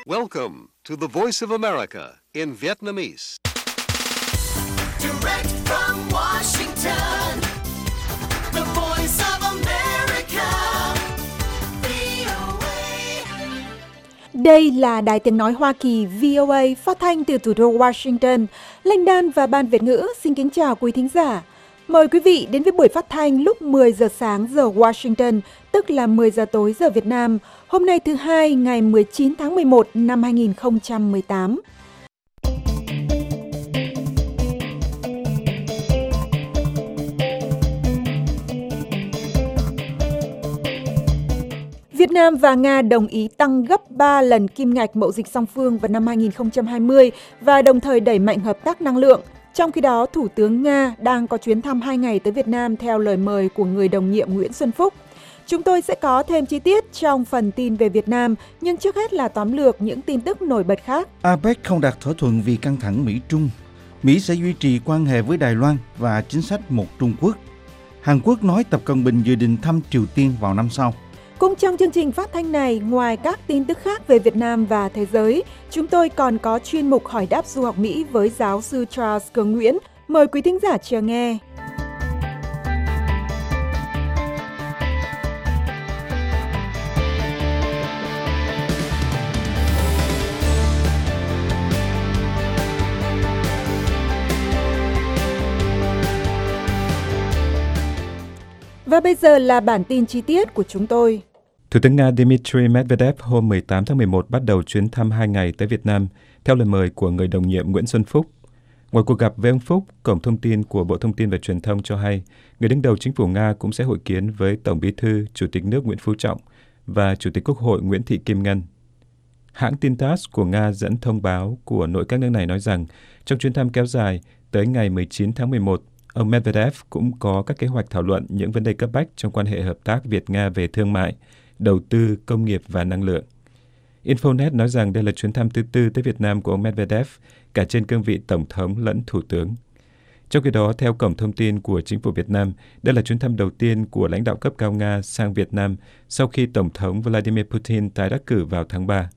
Welcome to the Voice of America in Vietnamese. Direct from Washington, the Voice of America, VOA. Đây là Đài Tiếng Nói Hoa Kỳ VOA phát thanh từ thủ đô Washington. Lanh Đan và Ban Việt ngữ xin kính chào quý thính giả. Mời quý vị đến với buổi phát thanh lúc 10 giờ sáng giờ Washington, tức là 10 giờ tối giờ Việt Nam, hôm nay thứ Hai ngày 19 tháng 11 năm 2018. Việt Nam và Nga đồng ý tăng gấp 3 lần kim ngạch mậu dịch song phương vào năm 2020 và đồng thời đẩy mạnh hợp tác năng lượng. Trong khi đó, Thủ tướng Nga đang có chuyến thăm 2 ngày tới Việt Nam theo lời mời của người đồng nhiệm Nguyễn Xuân Phúc. Chúng tôi sẽ có thêm chi tiết trong phần tin về Việt Nam, nhưng trước hết là tóm lược những tin tức nổi bật khác. APEC không đạt thỏa thuận vì căng thẳng Mỹ-Trung. Mỹ sẽ duy trì quan hệ với Đài Loan và chính sách một Trung Quốc. Hàn Quốc nói Tập Cận Bình dự định thăm Triều Tiên vào năm sau. Cũng trong chương trình phát thanh này, ngoài các tin tức khác về Việt Nam và thế giới, chúng tôi còn có chuyên mục hỏi đáp du học Mỹ với giáo sư Charles Cường Nguyễn. Mời quý thính giả chờ nghe. Và bây giờ là bản tin chi tiết của chúng tôi. Thủ tướng Nga Dmitry Medvedev hôm 18 tháng 11 bắt đầu chuyến thăm 2 ngày tới Việt Nam theo lời mời của người đồng nhiệm Nguyễn Xuân Phúc. Ngoài cuộc gặp với ông Phúc, Cổng Thông tin của Bộ Thông tin và Truyền thông cho hay người đứng đầu chính phủ Nga cũng sẽ hội kiến với Tổng Bí thư, Chủ tịch nước Nguyễn Phú Trọng và Chủ tịch Quốc hội Nguyễn Thị Kim Ngân. Hãng tin TASS của Nga dẫn thông báo của nội các nước này nói rằng trong chuyến thăm kéo dài tới ngày 19 tháng 11, ông Medvedev cũng có các kế hoạch thảo luận những vấn đề cấp bách trong quan hệ hợp tác Việt-Nga về thương mại, đầu tư, công nghiệp và năng lượng. Infonet nói rằng đây là chuyến thăm thứ tư tới Việt Nam của ông Medvedev, cả trên cương vị Tổng thống lẫn Thủ tướng. Trong khi đó, theo Cổng Thông tin của Chính phủ Việt Nam, đây là chuyến thăm đầu tiên của lãnh đạo cấp cao Nga sang Việt Nam sau khi Tổng thống Vladimir Putin tái đắc cử vào tháng 3.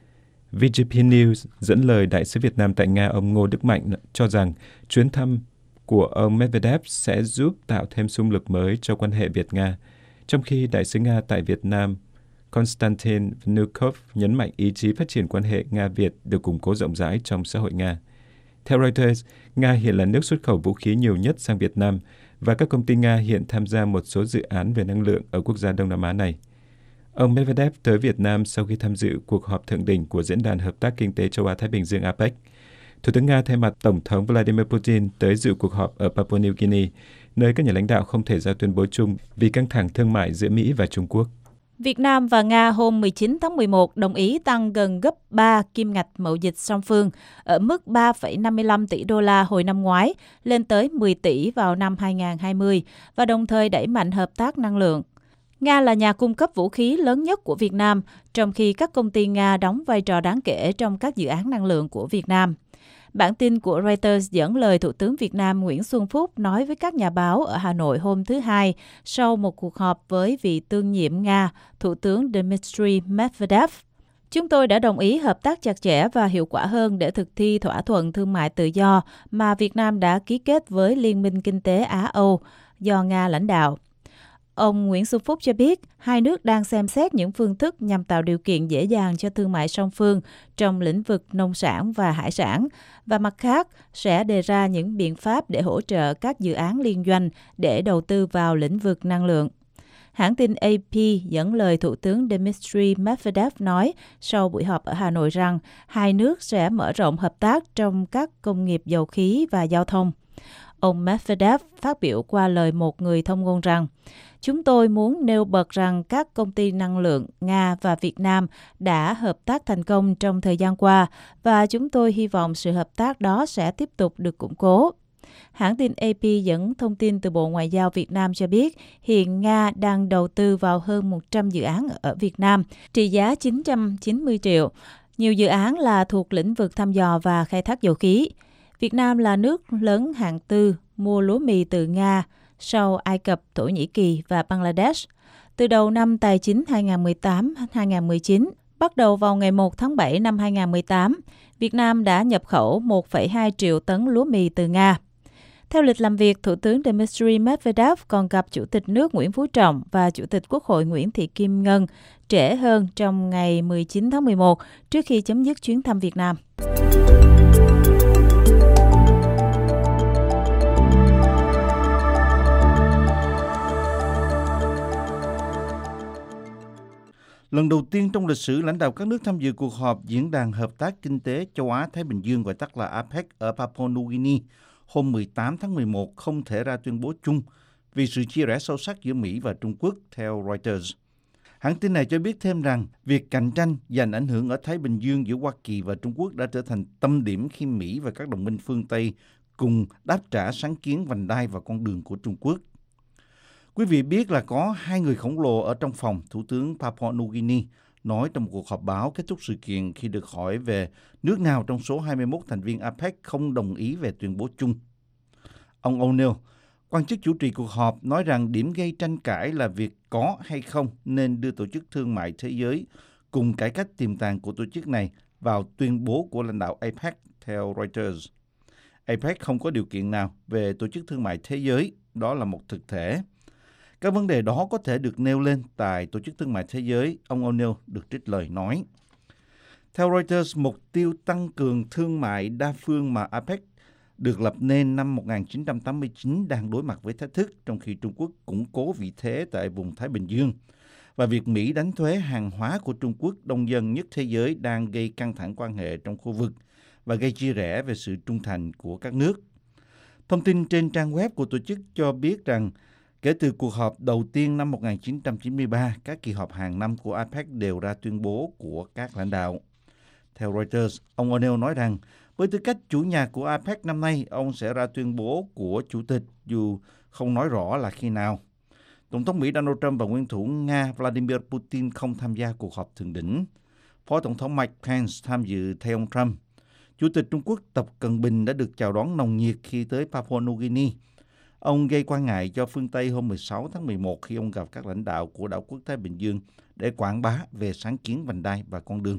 VGP News dẫn lời Đại sứ Việt Nam tại Nga ông Ngô Đức Mạnh cho rằng chuyến thăm của ông Medvedev sẽ giúp tạo thêm xung lực mới cho quan hệ Việt-Nga, trong khi Đại sứ Nga tại Việt Nam Konstantin Vnukov nhấn mạnh ý chí phát triển quan hệ Nga-Việt được củng cố rộng rãi trong xã hội Nga. Theo Reuters, Nga hiện là nước xuất khẩu vũ khí nhiều nhất sang Việt Nam và các công ty Nga hiện tham gia một số dự án về năng lượng ở quốc gia Đông Nam Á này. Ông Medvedev tới Việt Nam sau khi tham dự cuộc họp thượng đỉnh của Diễn đàn Hợp tác Kinh tế Châu Á-Thái Bình Dương APEC. Thủ tướng Nga thay mặt Tổng thống Vladimir Putin tới dự cuộc họp ở Papua New Guinea, nơi các nhà lãnh đạo không thể ra tuyên bố chung vì căng thẳng thương mại giữa Mỹ và Trung Quốc. Việt Nam và Nga hôm 19 tháng 11 đồng ý tăng gần gấp 3 kim ngạch mậu dịch song phương ở mức 3,55 tỷ đô la hồi năm ngoái lên tới 10 tỷ vào năm 2020 và đồng thời đẩy mạnh hợp tác năng lượng. Nga là nhà cung cấp vũ khí lớn nhất của Việt Nam, trong khi các công ty Nga đóng vai trò đáng kể trong các dự án năng lượng của Việt Nam. Bản tin của Reuters dẫn lời Thủ tướng Việt Nam Nguyễn Xuân Phúc nói với các nhà báo ở Hà Nội hôm thứ Hai sau một cuộc họp với vị tương nhiệm Nga, Thủ tướng Dmitry Medvedev. Chúng tôi đã đồng ý hợp tác chặt chẽ và hiệu quả hơn để thực thi thỏa thuận thương mại tự do mà Việt Nam đã ký kết với Liên minh Kinh tế Á-Âu do Nga lãnh đạo. Ông Nguyễn Xuân Phúc cho biết hai nước đang xem xét những phương thức nhằm tạo điều kiện dễ dàng cho thương mại song phương trong lĩnh vực nông sản và hải sản, và mặt khác sẽ đề ra những biện pháp để hỗ trợ các dự án liên doanh để đầu tư vào lĩnh vực năng lượng. Hãng tin AP dẫn lời Thủ tướng Dmitry Medvedev nói sau buổi họp ở Hà Nội rằng hai nước sẽ mở rộng hợp tác trong các công nghiệp dầu khí và giao thông. Ông Medvedev phát biểu qua lời một người thông ngôn rằng chúng tôi muốn nêu bật rằng các công ty năng lượng Nga và Việt Nam đã hợp tác thành công trong thời gian qua và chúng tôi hy vọng sự hợp tác đó sẽ tiếp tục được củng cố. Hãng tin AP dẫn thông tin từ Bộ Ngoại giao Việt Nam cho biết hiện Nga đang đầu tư vào hơn 100 dự án ở Việt Nam, trị giá 990 triệu. Nhiều dự án là thuộc lĩnh vực thăm dò và khai thác dầu khí. Việt Nam là nước lớn hạng tư mua lúa mì từ Nga, sau Ai Cập, Thổ Nhĩ Kỳ và Bangladesh. Từ đầu năm tài chính 2018-2019, Bắt đầu vào ngày 1 tháng 7 năm 2018, Việt Nam đã nhập khẩu 1,2 triệu tấn lúa mì từ Nga. Theo lịch làm việc, Thủ tướng Dmitry Medvedev còn gặp Chủ tịch nước Nguyễn Phú Trọng và Chủ tịch Quốc hội Nguyễn Thị Kim Ngân trễ hơn trong ngày 19 tháng 11 trước khi chấm dứt chuyến thăm Việt Nam. Lần đầu tiên trong lịch sử, lãnh đạo các nước tham dự cuộc họp Diễn đàn Hợp tác Kinh tế Châu Á-Thái Bình Dương, gọi tắt là APEC ở Papua New Guinea hôm 18 tháng 11 không thể ra tuyên bố chung vì sự chia rẽ sâu sắc giữa Mỹ và Trung Quốc, theo Reuters. Hãng tin này cho biết thêm rằng việc cạnh tranh giành ảnh hưởng ở Thái Bình Dương giữa Hoa Kỳ và Trung Quốc đã trở thành tâm điểm khi Mỹ và các đồng minh phương Tây cùng đáp trả sáng kiến vành đai và con đường của Trung Quốc. Quý vị biết là có hai người khổng lồ ở trong phòng, Thủ tướng Papua New Guinea nói trong một cuộc họp báo kết thúc sự kiện khi được hỏi về nước nào trong số 21 thành viên APEC không đồng ý về tuyên bố chung. Ông O'Neill, quan chức chủ trì cuộc họp, nói rằng điểm gây tranh cãi là việc có hay không nên đưa Tổ chức Thương mại Thế giới cùng cải cách tiềm tàng của tổ chức này vào tuyên bố của lãnh đạo APEC, theo Reuters. APEC không có điều kiện nào về Tổ chức Thương mại Thế giới, đó là một thực thể. Các vấn đề đó có thể được nêu lên tại Tổ chức Thương mại Thế giới, ông O'Neill được trích lời nói. Theo Reuters, mục tiêu tăng cường thương mại đa phương mà APEC được lập nên năm 1989 đang đối mặt với thách thức trong khi Trung Quốc củng cố vị thế tại vùng Thái Bình Dương. Và việc Mỹ đánh thuế hàng hóa của Trung Quốc đông dân nhất thế giới đang gây căng thẳng quan hệ trong khu vực và gây chia rẽ về sự trung thành của các nước. Thông tin trên trang web của tổ chức cho biết rằng kể từ cuộc họp đầu tiên năm 1993, các kỳ họp hàng năm của APEC đều ra tuyên bố của các lãnh đạo. Theo Reuters, ông O'Neill nói rằng với tư cách chủ nhà của APEC năm nay, ông sẽ ra tuyên bố của chủ tịch dù không nói rõ là khi nào. Tổng thống Mỹ Donald Trump và nguyên thủ Nga Vladimir Putin không tham gia cuộc họp thượng đỉnh. Phó Tổng thống Mike Pence tham dự thay ông Trump. Chủ tịch Trung Quốc Tập Cận Bình đã được chào đón nồng nhiệt khi tới Papua New Guinea. Ông gây quan ngại cho phương Tây hôm 16 tháng 11 khi ông gặp các lãnh đạo của đảo quốc Thái Bình Dương để quảng bá về sáng kiến vành đai và con đường.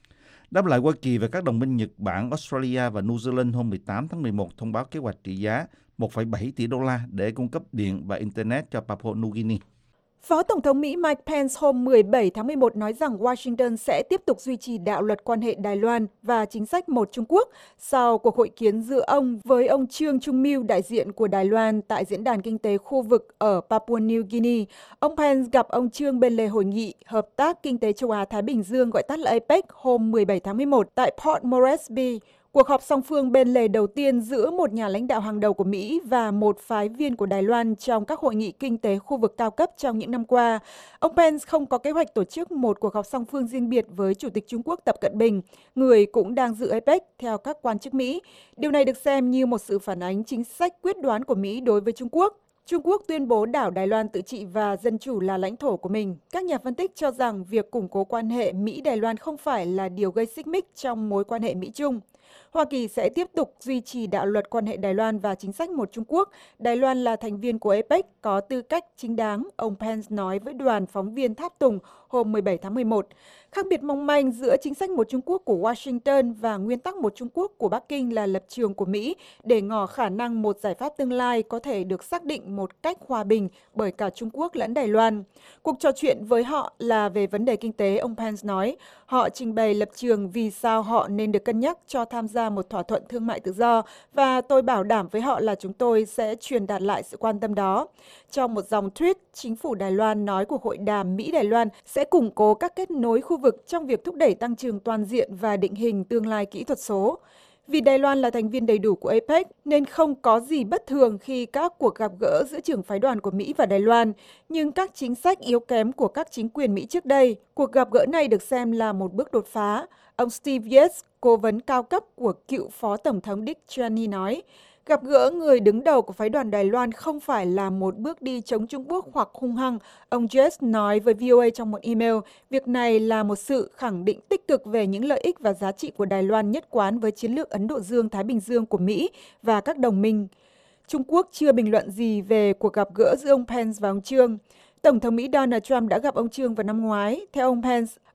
Đáp lại, Hoa Kỳ và các đồng minh Nhật Bản, Australia và New Zealand hôm 18 tháng 11 thông báo kế hoạch trị giá 1,7 tỷ đô la để cung cấp điện và Internet cho Papua New Guinea. Phó Tổng thống Mỹ Mike Pence hôm 17 tháng 11 nói rằng Washington sẽ tiếp tục duy trì đạo luật quan hệ Đài Loan và chính sách một Trung Quốc sau cuộc hội kiến giữa ông với ông Trương Trung Mưu, đại diện của Đài Loan tại Diễn đàn Kinh tế khu vực ở Papua New Guinea. Ông Pence gặp ông Trương bên lề hội nghị Hợp tác Kinh tế Châu Á-Thái Bình Dương, gọi tắt là APEC, hôm 17 tháng 11 tại Port Moresby. Cuộc họp song phương bên lề đầu tiên giữa một nhà lãnh đạo hàng đầu của Mỹ và một phái viên của Đài Loan trong các hội nghị kinh tế khu vực cao cấp trong những năm qua. Ông Pence không có kế hoạch tổ chức một cuộc họp song phương riêng biệt với Chủ tịch Trung Quốc Tập Cận Bình, người cũng đang dự APEC, theo các quan chức Mỹ. Điều này được xem như một sự phản ánh chính sách quyết đoán của Mỹ đối với Trung Quốc. Trung Quốc tuyên bố đảo Đài Loan tự trị và dân chủ là lãnh thổ của mình. Các nhà phân tích cho rằng việc củng cố quan hệ Mỹ-Đài Loan không phải là điều gây xích mích trong mối quan hệ Mỹ-Trung. Hoa Kỳ sẽ tiếp tục duy trì đạo luật quan hệ Đài Loan và chính sách một Trung Quốc. Đài Loan là thành viên của APEC, có tư cách chính đáng, ông Pence nói với đoàn phóng viên tháp tùng hôm 17 tháng 11. Khác biệt mong manh giữa chính sách một Trung Quốc của Washington và nguyên tắc một Trung Quốc của Bắc Kinh là lập trường của Mỹ để ngỏ khả năng một giải pháp tương lai có thể được xác định một cách hòa bình bởi cả Trung Quốc lẫn Đài Loan. Cuộc trò chuyện với họ là về vấn đề kinh tế, ông Pence nói. Họ trình bày lập trường vì sao họ nên được cân nhắc cho tham gia một thỏa thuận thương mại tự do và tôi bảo đảm với họ là chúng tôi sẽ truyền đạt lại sự quan tâm đó. Trong một dòng tweet, chính phủ Đài Loan nói cuộc hội đàm Mỹ-Đài Loan sẽ củng cố các kết nối khu vực trong việc thúc đẩy tăng trưởng toàn diện và định hình tương lai kỹ thuật số. Vì Đài Loan là thành viên đầy đủ của APEC nên không có gì bất thường khi các cuộc gặp gỡ giữa trưởng phái đoàn của Mỹ và Đài Loan, nhưng các chính sách yếu kém của các chính quyền Mỹ trước đây, cuộc gặp gỡ này được xem là một bước đột phá. Ông Steve Yates, cố vấn cao cấp của cựu Phó Tổng thống Dick Cheney nói, gặp gỡ người đứng đầu của phái đoàn Đài Loan không phải là một bước đi chống Trung Quốc hoặc hung hăng. Ông Yates nói với VOA trong một email, việc này là một sự khẳng định tích cực về những lợi ích và giá trị của Đài Loan nhất quán với chiến lược Ấn Độ Dương-Thái Bình Dương của Mỹ và các đồng minh. Trung Quốc chưa bình luận gì về cuộc gặp gỡ giữa ông Pence và ông Trương. Tổng thống Mỹ Donald Trump đã gặp ông Trương vào năm ngoái. Theo ông Pence,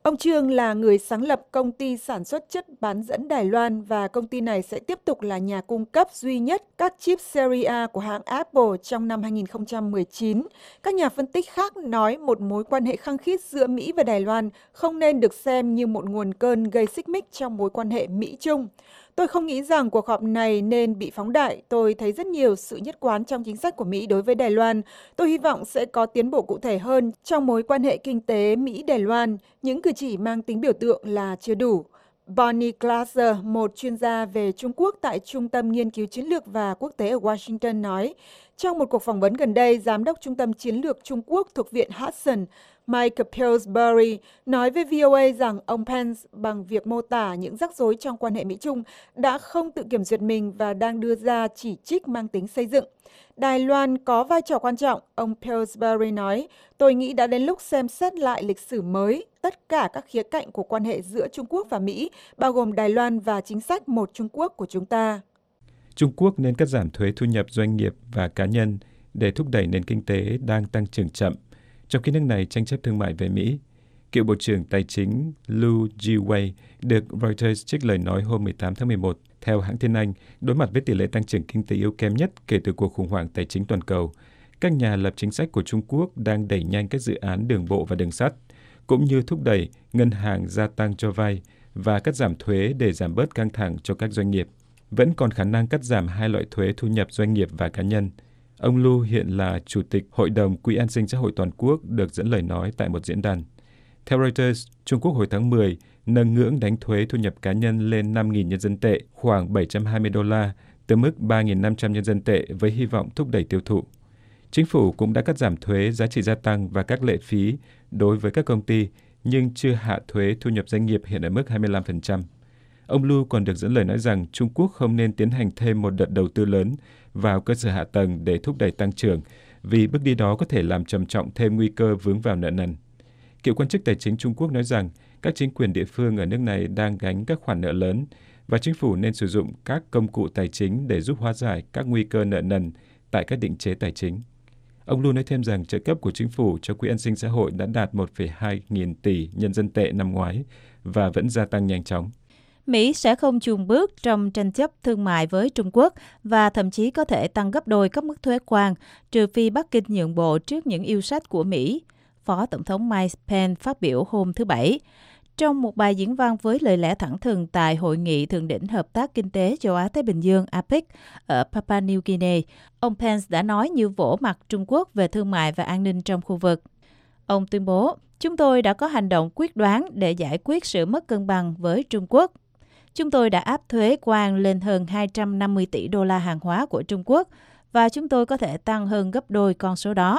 Ông Trương là người sáng lập công ty sản xuất chất bán dẫn Đài Loan và công ty này sẽ tiếp tục là nhà cung cấp duy nhất các chip Series A của hãng Apple trong năm 2019. Các nhà phân tích khác nói một mối quan hệ khăng khít giữa Mỹ và Đài Loan không nên được xem như một nguồn cơn gây xích mích trong mối quan hệ Mỹ-Trung. Tôi không nghĩ rằng cuộc họp này nên bị phóng đại. Tôi thấy rất nhiều sự nhất quán trong chính sách của Mỹ đối với Đài Loan. Tôi hy vọng sẽ có tiến bộ cụ thể hơn trong mối quan hệ kinh tế Mỹ-Đài Loan. Những cử chỉ mang tính biểu tượng là chưa đủ. Bonnie Glaser, một chuyên gia về Trung Quốc tại Trung tâm Nghiên cứu Chiến lược và Quốc tế ở Washington nói, trong một cuộc phỏng vấn gần đây, Giám đốc Trung tâm Chiến lược Trung Quốc thuộc Viện Hudson, Mike Pillsbury, nói với VOA rằng ông Pence bằng việc mô tả những rắc rối trong quan hệ Mỹ-Trung đã không tự kiểm duyệt mình và đang đưa ra chỉ trích mang tính xây dựng. Đài Loan có vai trò quan trọng, ông Pillsbury nói, tôi nghĩ đã đến lúc xem xét lại lịch sử mới, tất cả các khía cạnh của quan hệ giữa Trung Quốc và Mỹ, bao gồm Đài Loan và chính sách một Trung Quốc của chúng ta. Trung Quốc nên cắt giảm thuế thu nhập doanh nghiệp và cá nhân để thúc đẩy nền kinh tế đang tăng trưởng chậm, trong khi nước này tranh chấp thương mại với Mỹ. Cựu Bộ trưởng Tài chính Lu Jiwei được Reuters trích lời nói hôm 18 tháng 11. Theo hãng tin Anh, đối mặt với tỷ lệ tăng trưởng kinh tế yếu kém nhất kể từ cuộc khủng hoảng tài chính toàn cầu, các nhà lập chính sách của Trung Quốc đang đẩy nhanh các dự án đường bộ và đường sắt, cũng như thúc đẩy ngân hàng gia tăng cho vay và cắt giảm thuế để giảm bớt căng thẳng cho các doanh nghiệp. Vẫn còn khả năng cắt giảm hai loại thuế thu nhập doanh nghiệp và cá nhân. Ông Lu hiện là Chủ tịch Hội đồng Quỹ an sinh xã hội toàn quốc được dẫn lời nói tại một diễn đàn. Theo Reuters, Trung Quốc hồi tháng 10 nâng ngưỡng đánh thuế thu nhập cá nhân lên 5.000 nhân dân tệ, khoảng 720 đô la, từ mức 3.500 nhân dân tệ với hy vọng thúc đẩy tiêu thụ. Chính phủ cũng đã cắt giảm thuế giá trị gia tăng và các lệ phí đối với các công ty, nhưng chưa hạ thuế thu nhập doanh nghiệp hiện ở mức 25%. Ông Lu còn được dẫn lời nói rằng Trung Quốc không nên tiến hành thêm một đợt đầu tư lớn vào cơ sở hạ tầng để thúc đẩy tăng trưởng, vì bước đi đó có thể làm trầm trọng thêm nguy cơ vướng vào nợ nần. Cựu quan chức tài chính Trung Quốc nói rằng các chính quyền địa phương ở nước này đang gánh các khoản nợ lớn và chính phủ nên sử dụng các công cụ tài chính để giúp hóa giải các nguy cơ nợ nần tại các định chế tài chính. Ông Lu nói thêm rằng trợ cấp của chính phủ cho quỹ an sinh xã hội đã đạt 1,2 nghìn tỷ nhân dân tệ năm ngoái và vẫn gia tăng nhanh chóng. Mỹ sẽ không chùn bước trong tranh chấp thương mại với Trung Quốc và thậm chí có thể tăng gấp đôi các mức thuế quan, trừ phi Bắc Kinh nhượng bộ trước những yêu sách của Mỹ, Phó Tổng thống Mike Pence phát biểu hôm thứ Bảy. Trong một bài diễn văn với lời lẽ thẳng thừng tại Hội nghị Thượng đỉnh Hợp tác Kinh tế Châu Á-Thái Bình Dương APEC ở Papua New Guinea, ông Pence đã nói như vỗ mặt Trung Quốc về thương mại và an ninh trong khu vực. Ông tuyên bố, chúng tôi đã có hành động quyết đoán để giải quyết sự mất cân bằng với Trung Quốc. Chúng tôi đã áp thuế quan lên hơn 250 tỷ đô la hàng hóa của Trung Quốc và chúng tôi có thể tăng hơn gấp đôi con số đó.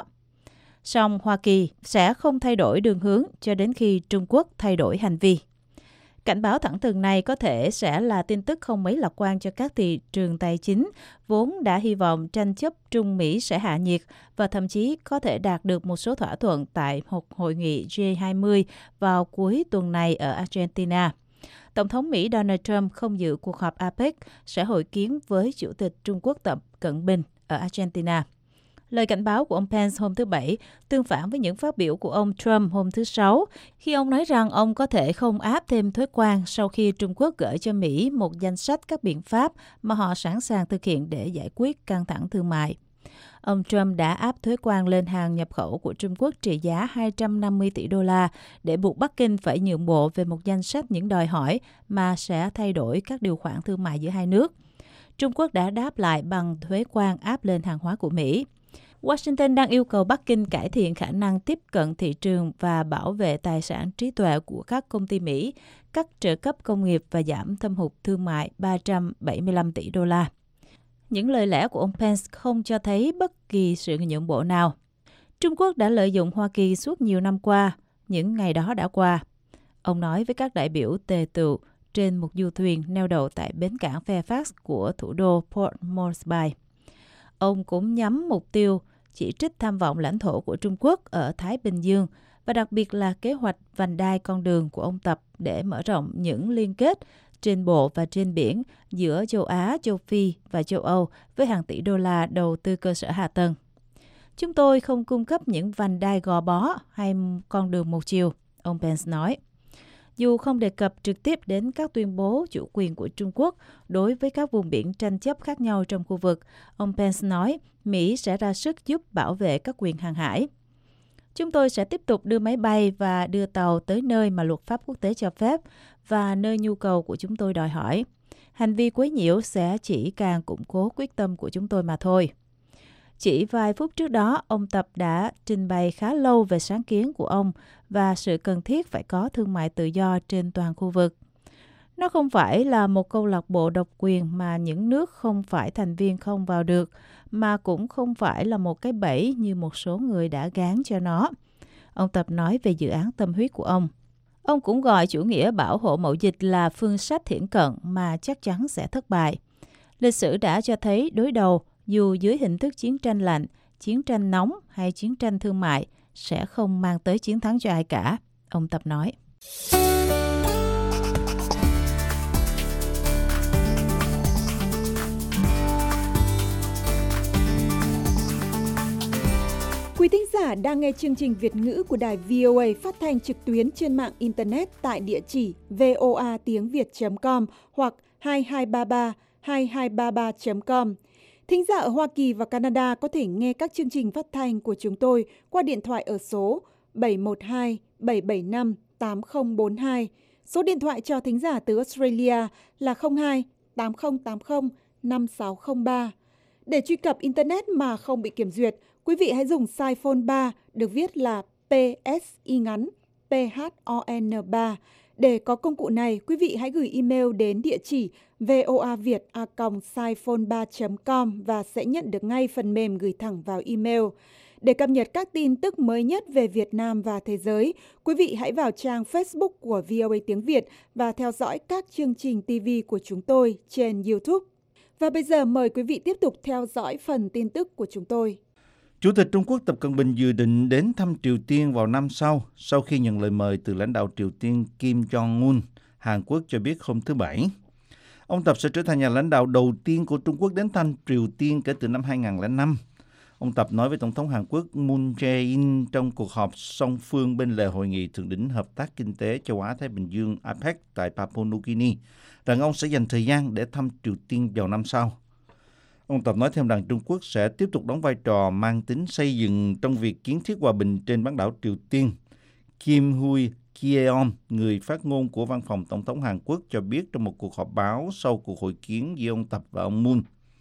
Song Hoa Kỳ sẽ không thay đổi đường hướng cho đến khi Trung Quốc thay đổi hành vi. Cảnh báo thẳng thừng này có thể sẽ là tin tức không mấy lạc quan cho các thị trường tài chính, vốn đã hy vọng tranh chấp Trung Mỹ sẽ hạ nhiệt và thậm chí có thể đạt được một số thỏa thuận tại một hội nghị G20 vào cuối tuần này ở Argentina. Tổng thống Mỹ Donald Trump không dự cuộc họp APEC, sẽ hội kiến với Chủ tịch Trung Quốc Tập Cận Bình ở Argentina. Lời cảnh báo của ông Pence hôm thứ Bảy tương phản với những phát biểu của ông Trump hôm thứ Sáu, khi ông nói rằng ông có thể không áp thêm thuế quan sau khi Trung Quốc gửi cho Mỹ một danh sách các biện pháp mà họ sẵn sàng thực hiện để giải quyết căng thẳng thương mại. Ông Trump đã áp thuế quan lên hàng nhập khẩu của Trung Quốc trị giá 250 tỷ đô la để buộc Bắc Kinh phải nhượng bộ về một danh sách những đòi hỏi mà sẽ thay đổi các điều khoản thương mại giữa hai nước. Trung Quốc đã đáp lại bằng thuế quan áp lên hàng hóa của Mỹ. Washington đang yêu cầu Bắc Kinh cải thiện khả năng tiếp cận thị trường và bảo vệ tài sản trí tuệ của các công ty Mỹ, cắt trợ cấp công nghiệp và giảm thâm hụt thương mại 375 tỷ đô la. Những lời lẽ của ông Pence không cho thấy bất kỳ sự nhượng bộ nào. Trung Quốc đã lợi dụng Hoa Kỳ suốt nhiều năm qua, những ngày đó đã qua. Ông nói với các đại biểu tề tựu trên một du thuyền neo đậu tại bến cảng Fairfax của thủ đô Port Moresby. Ông cũng nhắm mục tiêu chỉ trích tham vọng lãnh thổ của Trung Quốc ở Thái Bình Dương và đặc biệt là kế hoạch vành đai con đường của ông Tập để mở rộng những liên kết trên bộ và trên biển giữa châu Á, châu Phi và châu Âu với hàng tỷ đô la đầu tư cơ sở hạ tầng. Chúng tôi không cung cấp những vành đai gò bó hay con đường một chiều, ông Pence nói. dù không đề cập trực tiếp đến các tuyên bố chủ quyền của Trung Quốc đối với các vùng biển tranh chấp khác nhau trong khu vực. Ông Pence nói Mỹ sẽ ra sức giúp bảo vệ các quyền hàng hải. Chúng tôi sẽ tiếp tục đưa máy bay và đưa tàu tới nơi mà luật pháp quốc tế cho phép và nơi nhu cầu của chúng tôi đòi hỏi. Hành vi quấy nhiễu sẽ chỉ càng củng cố quyết tâm của chúng tôi mà thôi. Chỉ vài phút trước đó, ông Tập đã trình bày khá lâu về sáng kiến của ông và sự cần thiết phải có thương mại tự do trên toàn khu vực. Nó không phải là một câu lạc bộ độc quyền mà những nước không phải thành viên không vào được, mà cũng không phải là một cái bẫy như một số người đã gán cho nó. Ông Tập nói về dự án tâm huyết của ông. Ông cũng gọi chủ nghĩa bảo hộ mậu dịch là phương sách thiển cận mà chắc chắn sẽ thất bại. Lịch sử đã cho thấy đối đầu, dù dưới hình thức chiến tranh lạnh, chiến tranh nóng hay chiến tranh thương mại, sẽ không mang tới chiến thắng cho ai cả, ông Tập nói. Quý thính giả đang nghe chương trình Việt ngữ của đài VOA phát thanh trực tuyến trên mạng Internet tại địa chỉ voatiengviet.com hoặc 2233 Thính giả ở Hoa Kỳ và Canada có thể nghe các chương trình phát thanh của chúng tôi qua điện thoại ở số 712-775-8042. Số điện thoại cho thính giả từ Australia là 02-8080-5603. Để truy cập Internet mà không bị kiểm duyệt, quý vị hãy dùng size phone 3 được viết là PSI ngắn, PHON 3. Để có công cụ này, quý vị hãy gửi email đến địa chỉ voaviet@siphone3.com và sẽ nhận được ngay phần mềm gửi thẳng vào email. Để cập nhật các tin tức mới nhất về Việt Nam và thế giới, quý vị hãy vào trang Facebook của VOA Tiếng Việt và theo dõi các chương trình TV của chúng tôi trên YouTube. Và bây giờ mời quý vị tiếp tục theo dõi phần tin tức của chúng tôi. Chủ tịch Trung Quốc Tập Cận Bình dự định đến thăm Triều Tiên vào năm sau khi nhận lời mời từ lãnh đạo Triều Tiên Kim Jong-un, Hàn Quốc cho biết hôm thứ Bảy. Ông Tập sẽ trở thành nhà lãnh đạo đầu tiên của Trung Quốc đến thăm Triều Tiên kể từ năm 2005. Ông Tập nói với Tổng thống Hàn Quốc Moon Jae-in trong cuộc họp song phương bên lề Hội nghị Thượng đỉnh Hợp tác Kinh tế Châu Á-Thái Bình Dương APEC tại Papua New Guinea rằng ông sẽ dành thời gian để thăm Triều Tiên vào năm sau. Ông Tập nói thêm rằng Trung Quốc sẽ tiếp tục đóng vai trò mang tính xây dựng trong việc kiến thiết hòa bình trên bán đảo Triều Tiên. Kim Hui Kyeom, người phát ngôn của Văn phòng Tổng thống Hàn Quốc, cho biết trong một cuộc họp báo sau cuộc hội kiến giữa ông Tập và ông Moon.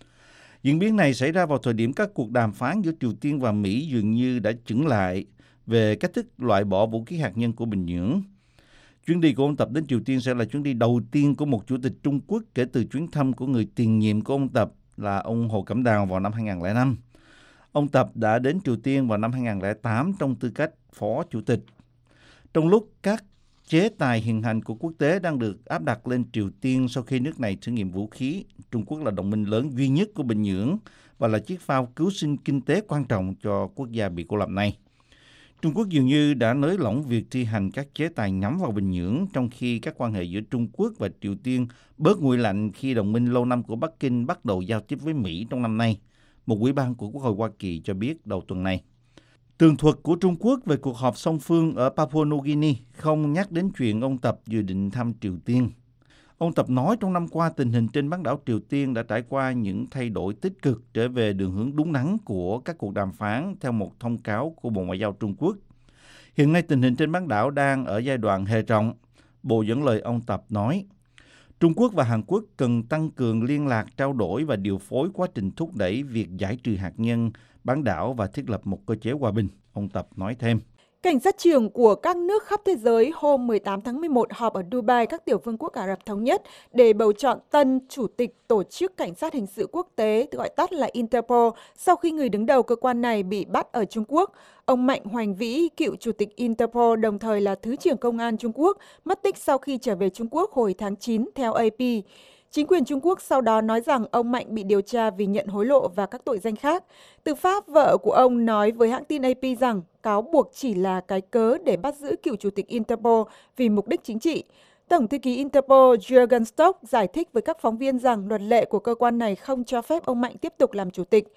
Diễn biến này xảy ra vào thời điểm các cuộc đàm phán giữa Triều Tiên và Mỹ dường như đã chững lại về cách thức loại bỏ vũ khí hạt nhân của Bình Nhưỡng. Chuyến đi của ông Tập đến Triều Tiên sẽ là chuyến đi đầu tiên của một chủ tịch Trung Quốc kể từ chuyến thăm của người tiền nhiệm của ông Tập là ông Hồ Cẩm Đào vào năm 2005. Ông Tập đã đến Triều Tiên vào năm 2008 trong tư cách phó chủ tịch. Trong lúc các chế tài hiện hành của quốc tế đang được áp đặt lên Triều Tiên sau khi nước này thử nghiệm vũ khí, Trung Quốc là đồng minh lớn duy nhất của Bình Nhưỡng và là chiếc phao cứu sinh kinh tế quan trọng cho quốc gia bị cô lập này. Trung Quốc dường như đã nới lỏng việc thi hành các chế tài nhắm vào Bình Nhưỡng, trong khi các quan hệ giữa Trung Quốc và Triều Tiên bớt nguội lạnh khi đồng minh lâu năm của Bắc Kinh bắt đầu giao tiếp với Mỹ trong năm nay, một ủy ban của Quốc hội Hoa Kỳ cho biết đầu tuần này. Tường thuật của Trung Quốc về cuộc họp song phương ở Papua New Guinea không nhắc đến chuyện ông Tập dự định thăm Triều Tiên. Ông Tập nói trong năm qua tình hình trên bán đảo Triều Tiên đã trải qua những thay đổi tích cực trở về đường hướng đúng đắn của các cuộc đàm phán theo một thông cáo của Bộ Ngoại giao Trung Quốc. Hiện nay tình hình trên bán đảo đang ở giai đoạn hệ trọng. Bộ dẫn lời ông Tập nói, Trung Quốc và Hàn Quốc cần tăng cường liên lạc, trao đổi và điều phối quá trình thúc đẩy việc giải trừ hạt nhân bán đảo và thiết lập một cơ chế hòa bình. Ông Tập nói thêm. Cảnh sát trưởng của các nước khắp thế giới hôm 18 tháng 11 họp ở Dubai, các tiểu vương quốc Ả Rập Thống Nhất để bầu chọn tân chủ tịch Tổ chức Cảnh sát Hình sự Quốc tế, gọi tắt là Interpol, sau khi người đứng đầu cơ quan này bị bắt ở Trung Quốc. Ông Mạnh Hoành Vĩ, cựu chủ tịch Interpol, đồng thời là Thứ trưởng Công an Trung Quốc, mất tích sau khi trở về Trung Quốc hồi tháng 9, theo AP. Chính quyền Trung Quốc sau đó nói rằng ông Mạnh bị điều tra vì nhận hối lộ và các tội danh khác. Từ Pháp, vợ của ông nói với hãng tin AP rằng cáo buộc chỉ là cái cớ để bắt giữ cựu chủ tịch Interpol vì mục đích chính trị. Tổng thư ký Interpol Jürgen Stock giải thích với các phóng viên rằng luật lệ của cơ quan này không cho phép ông Mạnh tiếp tục làm chủ tịch.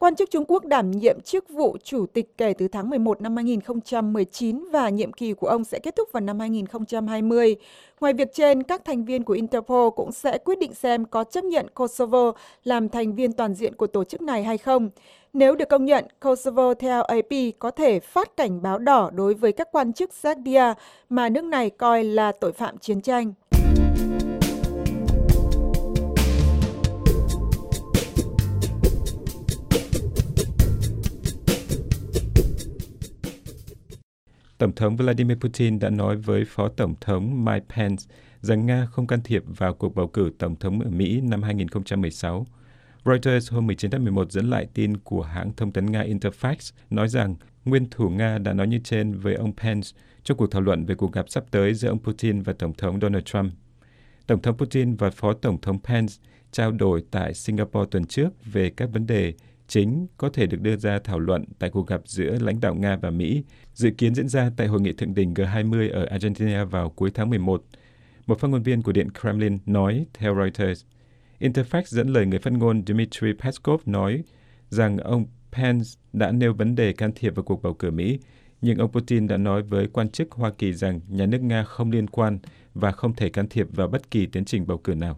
Quan chức Trung Quốc đảm nhiệm chức vụ chủ tịch kể từ tháng 11 năm 2019 và nhiệm kỳ của ông sẽ kết thúc vào năm 2020. Ngoài việc trên, các thành viên của Interpol cũng sẽ quyết định xem có chấp nhận Kosovo làm thành viên toàn diện của tổ chức này hay không. Nếu được công nhận, Kosovo theo AP có thể phát cảnh báo đỏ đối với các quan chức Serbia mà nước này coi là tội phạm chiến tranh. Tổng thống Vladimir Putin đã nói với Phó Tổng thống Mike Pence rằng Nga không can thiệp vào cuộc bầu cử Tổng thống ở Mỹ năm 2016. Reuters hôm 19 tháng 11 dẫn lại tin của hãng thông tấn Nga Interfax nói rằng nguyên thủ Nga đã nói như trên với ông Pence trong cuộc thảo luận về cuộc gặp sắp tới giữa ông Putin và Tổng thống Donald Trump. Tổng thống Putin và Phó Tổng thống Pence trao đổi tại Singapore tuần trước về các vấn đề chính có thể được đưa ra thảo luận tại cuộc gặp giữa lãnh đạo Nga và Mỹ, dự kiến diễn ra tại Hội nghị thượng đỉnh G20 ở Argentina vào cuối tháng 11. Một phát ngôn viên của Điện Kremlin nói theo Reuters. Interfax dẫn lời người phát ngôn Dmitry Peskov nói rằng ông Pence đã nêu vấn đề can thiệp vào cuộc bầu cử Mỹ, nhưng ông Putin đã nói với quan chức Hoa Kỳ rằng nhà nước Nga không liên quan và không thể can thiệp vào bất kỳ tiến trình bầu cử nào.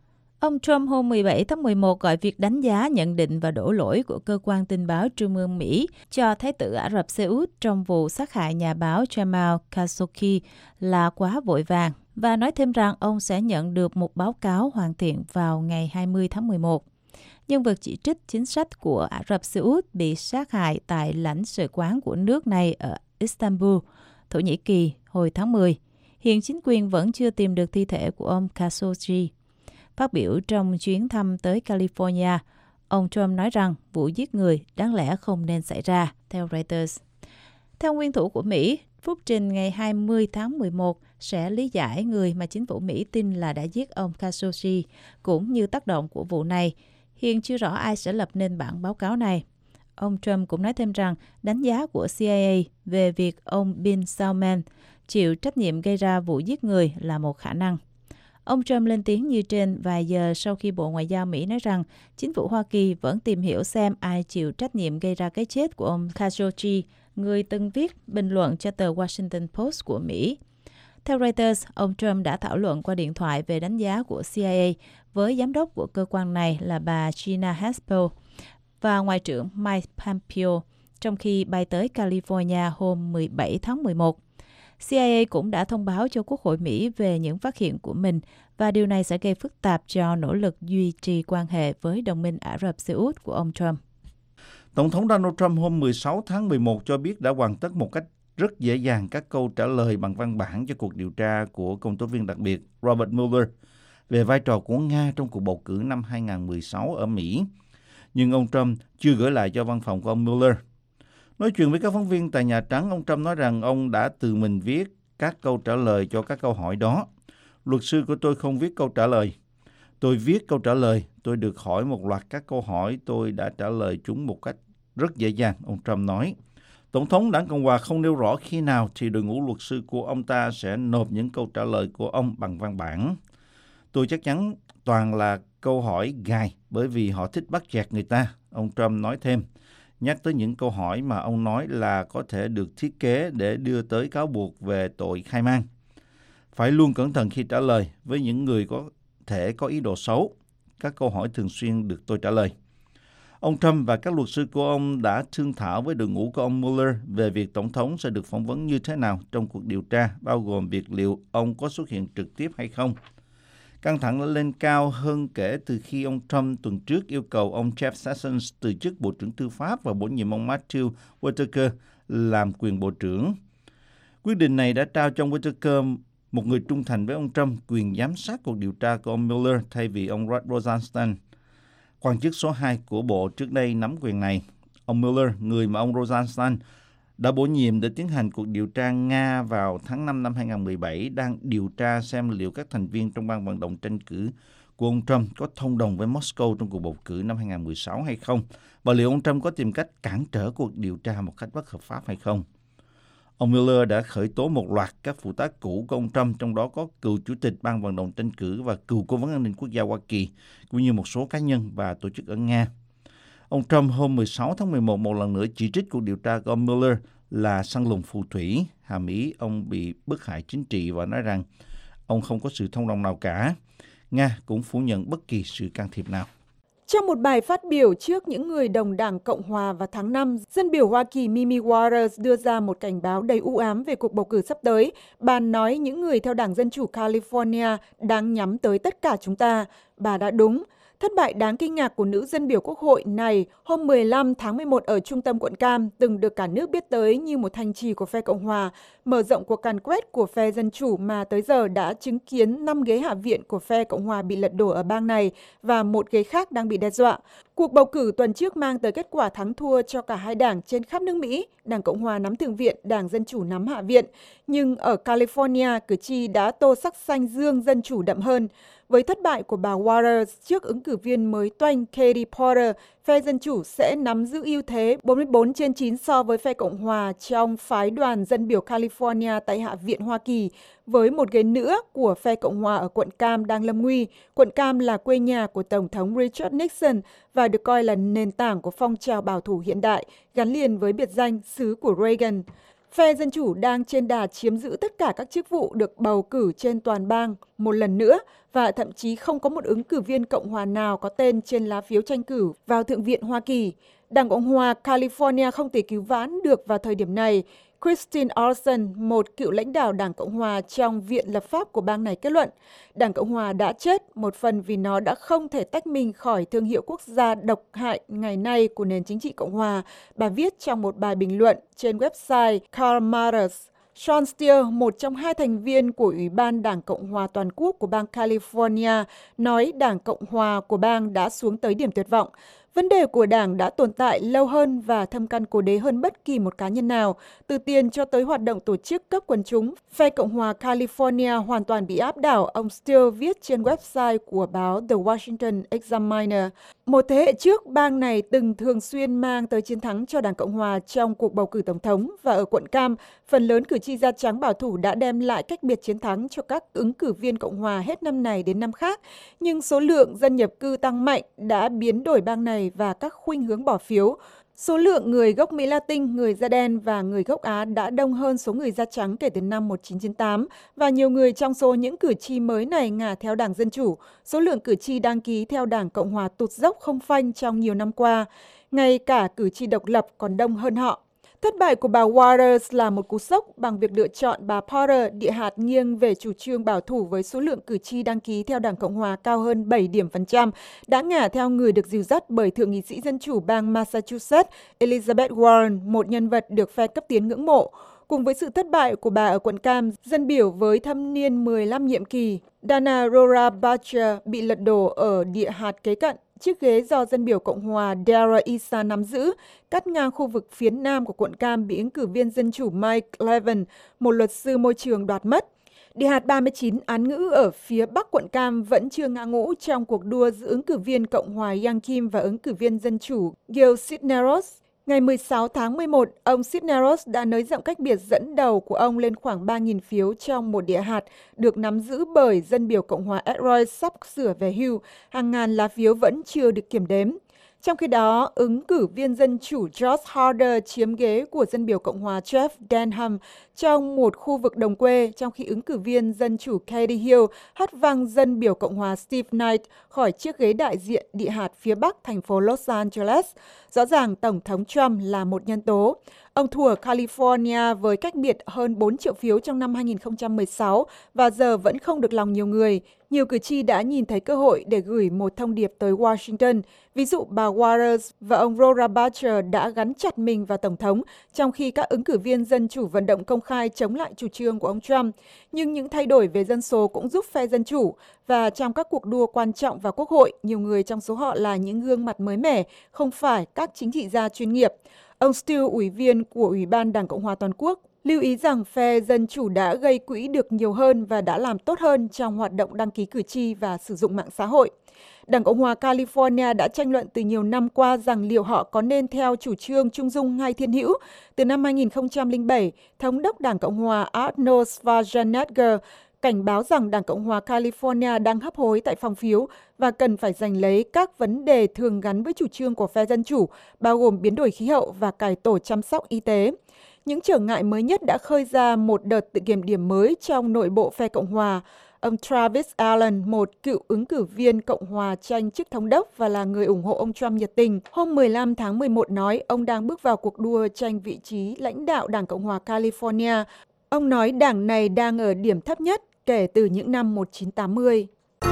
Ông Trump hôm 17 tháng 11 gọi việc đánh giá, nhận định và đổ lỗi của cơ quan tình báo Trung ương Mỹ cho Thái tử Ả Rập Xê Út trong vụ sát hại nhà báo Jamal Khashoggi là quá vội vàng và nói thêm rằng ông sẽ nhận được một báo cáo hoàn thiện vào ngày 20 tháng 11. Nhân vật chỉ trích chính sách của Ả Rập Xê Út bị sát hại tại lãnh sự quán của nước này ở Istanbul, Thổ Nhĩ Kỳ hồi tháng 10. Hiện chính quyền vẫn chưa tìm được thi thể của ông Khashoggi. Phát biểu trong chuyến thăm tới California, ông Trump nói rằng vụ giết người đáng lẽ không nên xảy ra, theo Reuters. Theo nguyên thủ của Mỹ, phúc trình ngày 20 tháng 11 sẽ lý giải người mà chính phủ Mỹ tin là đã giết ông Khashoggi, cũng như tác động của vụ này. Hiện chưa rõ ai sẽ lập nên bản báo cáo này. Ông Trump cũng nói thêm rằng đánh giá của CIA về việc ông Bin Salman chịu trách nhiệm gây ra vụ giết người là một khả năng. Ông Trump lên tiếng như trên vài giờ sau khi Bộ Ngoại giao Mỹ nói rằng chính phủ Hoa Kỳ vẫn tìm hiểu xem ai chịu trách nhiệm gây ra cái chết của ông Khashoggi, người từng viết bình luận cho tờ Washington Post của Mỹ. Theo Reuters, ông Trump đã thảo luận qua điện thoại về đánh giá của CIA với giám đốc của cơ quan này là bà Gina Haspel và Ngoại trưởng Mike Pompeo trong khi bay tới California hôm 17 tháng 11. CIA cũng đã thông báo cho Quốc hội Mỹ về những phát hiện của mình và điều này sẽ gây phức tạp cho nỗ lực duy trì quan hệ với đồng minh Ả Rập Xê Út của ông Trump. Tổng thống Donald Trump hôm 16 tháng 11 cho biết đã hoàn tất một cách rất dễ dàng các câu trả lời bằng văn bản cho cuộc điều tra của công tố viên đặc biệt Robert Mueller về vai trò của Nga trong cuộc bầu cử năm 2016 ở Mỹ. Nhưng ông Trump chưa gửi lại cho văn phòng của ông Mueller. Nói chuyện với các phóng viên tại Nhà Trắng, ông Trump nói rằng ông đã tự mình viết các câu trả lời cho các câu hỏi đó. Luật sư của tôi không viết câu trả lời. Tôi viết câu trả lời. Tôi được hỏi một loạt các câu hỏi. Tôi đã trả lời chúng một cách rất dễ dàng, ông Trump nói. Tổng thống Đảng Cộng hòa không nêu rõ khi nào thì đội ngũ luật sư của ông ta sẽ nộp những câu trả lời của ông bằng văn bản. Tôi chắc chắn toàn là câu hỏi gài bởi vì họ thích bắt chẹt người ta, ông Trump nói thêm. Nhắc tới những câu hỏi mà ông nói là có thể được thiết kế để đưa tới cáo buộc về tội khai man. Phải luôn cẩn thận khi trả lời với những người có thể có ý đồ xấu. Các câu hỏi thường xuyên được tôi trả lời. Ông Trump và các luật sư của ông đã thương thảo với đội ngũ của ông Mueller về việc Tổng thống sẽ được phỏng vấn như thế nào trong cuộc điều tra, bao gồm việc liệu ông có xuất hiện trực tiếp hay không. Căng thẳng đã lên cao hơn kể từ khi ông Trump tuần trước yêu cầu ông Jeff Sessions từ chức Bộ trưởng Tư pháp và bổ nhiệm ông Matthew Whitaker làm quyền Bộ trưởng. Quyết định này đã trao cho ông Whitaker, một người trung thành với ông Trump, quyền giám sát cuộc điều tra của ông Mueller thay vì ông Rod Rosenstein. Quan chức số 2 của Bộ trước đây nắm quyền này. Ông Mueller, người mà ông Rosenstein đã bổ nhiệm để tiến hành cuộc điều tra Nga vào tháng 5 năm 2017, đang điều tra xem liệu các thành viên trong ban vận động tranh cử của ông Trump có thông đồng với Moscow trong cuộc bầu cử năm 2016 hay không, và liệu ông Trump có tìm cách cản trở cuộc điều tra một cách bất hợp pháp hay không. Ông Mueller đã khởi tố một loạt các phụ tá cũ của ông Trump, trong đó có cựu chủ tịch ban vận động tranh cử và cựu cố vấn an ninh quốc gia Hoa Kỳ, cũng như một số cá nhân và tổ chức ở Nga. Ông Trump hôm 16 tháng 11 một lần nữa chỉ trích cuộc điều tra của ông Mueller là săn lùng phù thủy, hàm ý ông bị bức hại chính trị và nói rằng ông không có sự thông đồng nào cả. Nga cũng phủ nhận bất kỳ sự can thiệp nào. Trong một bài phát biểu trước những người đồng đảng Cộng Hòa vào tháng 5, dân biểu Hoa Kỳ Mimi Waters đưa ra một cảnh báo đầy u ám về cuộc bầu cử sắp tới. Bà nói những người theo Đảng Dân Chủ California đang nhắm tới tất cả chúng ta. Bà đã đúng. Thất bại đáng kinh ngạc của nữ dân biểu Quốc hội này hôm 15 tháng 11 ở trung tâm quận Cam từng được cả nước biết tới như một thành trì của phe Cộng Hòa, mở rộng cuộc càn quét của phe Dân Chủ mà tới giờ đã chứng kiến 5 ghế hạ viện của phe Cộng Hòa bị lật đổ ở bang này và một ghế khác đang bị đe dọa. Cuộc bầu cử tuần trước mang tới kết quả thắng thua cho cả hai đảng trên khắp nước Mỹ. Đảng Cộng Hòa nắm Thượng viện, Đảng Dân Chủ nắm Hạ viện. Nhưng ở California, cử tri đã tô sắc xanh dương Dân Chủ đậm hơn. Với thất bại của bà Waters trước ứng cử viên mới toanh Katie Porter, phe Dân Chủ sẽ nắm giữ ưu thế 44/9 so với phe Cộng Hòa trong phái đoàn dân biểu California tại Hạ viện Hoa Kỳ, với một ghế nữa của phe Cộng Hòa ở quận Cam đang lâm nguy. Quận Cam là quê nhà của Tổng thống Richard Nixon và được coi là nền tảng của phong trào bảo thủ hiện đại, gắn liền với biệt danh xứ của Reagan. Phe Dân Chủ đang trên đà chiếm giữ tất cả các chức vụ được bầu cử trên toàn bang một lần nữa và thậm chí không có một ứng cử viên Cộng Hòa nào có tên trên lá phiếu tranh cử vào Thượng viện Hoa Kỳ. Đảng Cộng Hòa California không thể cứu vãn được vào thời điểm này. Christine Olson, một cựu lãnh đạo Đảng Cộng Hòa trong Viện Lập pháp của bang này kết luận, Đảng Cộng Hòa đã chết một phần vì nó đã không thể tách mình khỏi thương hiệu quốc gia độc hại ngày nay của nền chính trị Cộng Hòa. Bà viết trong một bài bình luận trên website Carl Matters. Sean Steele, một trong hai thành viên của Ủy ban Đảng Cộng Hòa Toàn quốc của bang California, nói Đảng Cộng Hòa của bang đã xuống tới điểm tuyệt vọng. Vấn đề của đảng đã tồn tại lâu hơn và thâm căn cố đế hơn bất kỳ một cá nhân nào, từ tiền cho tới hoạt động tổ chức cấp quần chúng. Phe Cộng hòa California hoàn toàn bị áp đảo, ông Steele viết trên website của báo The Washington Examiner. Một thế hệ trước, bang này từng thường xuyên mang tới chiến thắng cho Đảng Cộng Hòa trong cuộc bầu cử tổng thống và ở quận Cam, phần lớn cử tri da trắng bảo thủ đã đem lại cách biệt chiến thắng cho các ứng cử viên Cộng Hòa hết năm này đến năm khác. Nhưng số lượng dân nhập cư tăng mạnh đã biến đổi bang này và các khuynh hướng bỏ phiếu. Số lượng người gốc Mỹ Latin, người da đen và người gốc Á đã đông hơn số người da trắng kể từ năm 1998 và nhiều người trong số những cử tri mới này ngả theo Đảng Dân Chủ. Số lượng cử tri đăng ký theo Đảng Cộng Hòa tụt dốc không phanh trong nhiều năm qua. Ngay cả cử tri độc lập còn đông hơn họ. Thất bại của bà Waters là một cú sốc bằng việc lựa chọn bà Porter, địa hạt nghiêng về chủ trương bảo thủ với số lượng cử tri đăng ký theo Đảng Cộng Hòa cao hơn 7 điểm phần trăm, đã ngả theo người được dìu dắt bởi Thượng nghị sĩ Dân Chủ bang Massachusetts Elizabeth Warren, một nhân vật được phe cấp tiến ngưỡng mộ. Cùng với sự thất bại của bà ở quận Cam, dân biểu với thâm niên 15 nhiệm kỳ, Dana Rohrabacher bị lật đổ ở địa hạt kế cận. Chiếc ghế do dân biểu Cộng hòa Dara Issa nắm giữ, cắt ngang khu vực phía nam của quận Cam bị ứng cử viên Dân Chủ Mike Levin, một luật sư môi trường đoạt mất. Địa hạt 39 án ngữ ở phía bắc quận Cam vẫn chưa ngã ngũ trong cuộc đua giữa ứng cử viên Cộng hòa Yang Kim và ứng cử viên Dân Chủ Gil Cisneros. Ngày 16 tháng 11, ông Cisneros đã nới rộng cách biệt dẫn đầu của ông lên khoảng 3.000 phiếu trong một địa hạt được nắm giữ bởi dân biểu Cộng hòa Ed Royce sắp sửa về hưu. Hàng ngàn lá phiếu vẫn chưa được kiểm đếm. Trong khi đó, ứng cử viên Dân Chủ George Harder chiếm ghế của dân biểu Cộng hòa Jeff Denham trong một khu vực đồng quê, trong khi ứng cử viên Dân Chủ Katie Hill hất văng dân biểu Cộng hòa Steve Knight khỏi chiếc ghế đại diện địa hạt phía bắc thành phố Los Angeles. Rõ ràng Tổng thống Trump là một nhân tố. Ông thua California với cách biệt hơn 4 triệu phiếu trong năm 2016 và giờ vẫn không được lòng nhiều người. Nhiều cử tri đã nhìn thấy cơ hội để gửi một thông điệp tới Washington. Ví dụ bà Waters và ông Rohrabacher đã gắn chặt mình vào Tổng thống, trong khi các ứng cử viên Dân Chủ vận động công khai chống lại chủ trương của ông Trump. Nhưng những thay đổi về dân số cũng giúp phe Dân Chủ. Và trong các cuộc đua quan trọng vào Quốc hội, nhiều người trong số họ là những gương mặt mới mẻ, không phải các chính trị gia chuyên nghiệp. Ông Steele, ủy viên của Ủy ban Đảng Cộng hòa Toàn quốc, lưu ý rằng phe Dân Chủ đã gây quỹ được nhiều hơn và đã làm tốt hơn trong hoạt động đăng ký cử tri và sử dụng mạng xã hội. Đảng Cộng hòa California đã tranh luận từ nhiều năm qua rằng liệu họ có nên theo chủ trương trung dung hay thiên hữu. Từ năm 2007, Thống đốc Đảng Cộng hòa Arnold Schwarzenegger cảnh báo rằng Đảng Cộng hòa California đang hấp hối tại phòng phiếu và cần phải giành lấy các vấn đề thường gắn với chủ trương của phe Dân Chủ, bao gồm biến đổi khí hậu và cải tổ chăm sóc y tế. Những trở ngại mới nhất đã khơi ra một đợt tự kiểm điểm mới trong nội bộ phe Cộng hòa. Ông Travis Allen, một cựu ứng cử viên Cộng hòa tranh chức thống đốc và là người ủng hộ ông Trump nhiệt tình, hôm 15 tháng 11 nói ông đang bước vào cuộc đua tranh vị trí lãnh đạo Đảng Cộng hòa California. Ông nói đảng này đang ở điểm thấp nhất kể từ những năm 1980.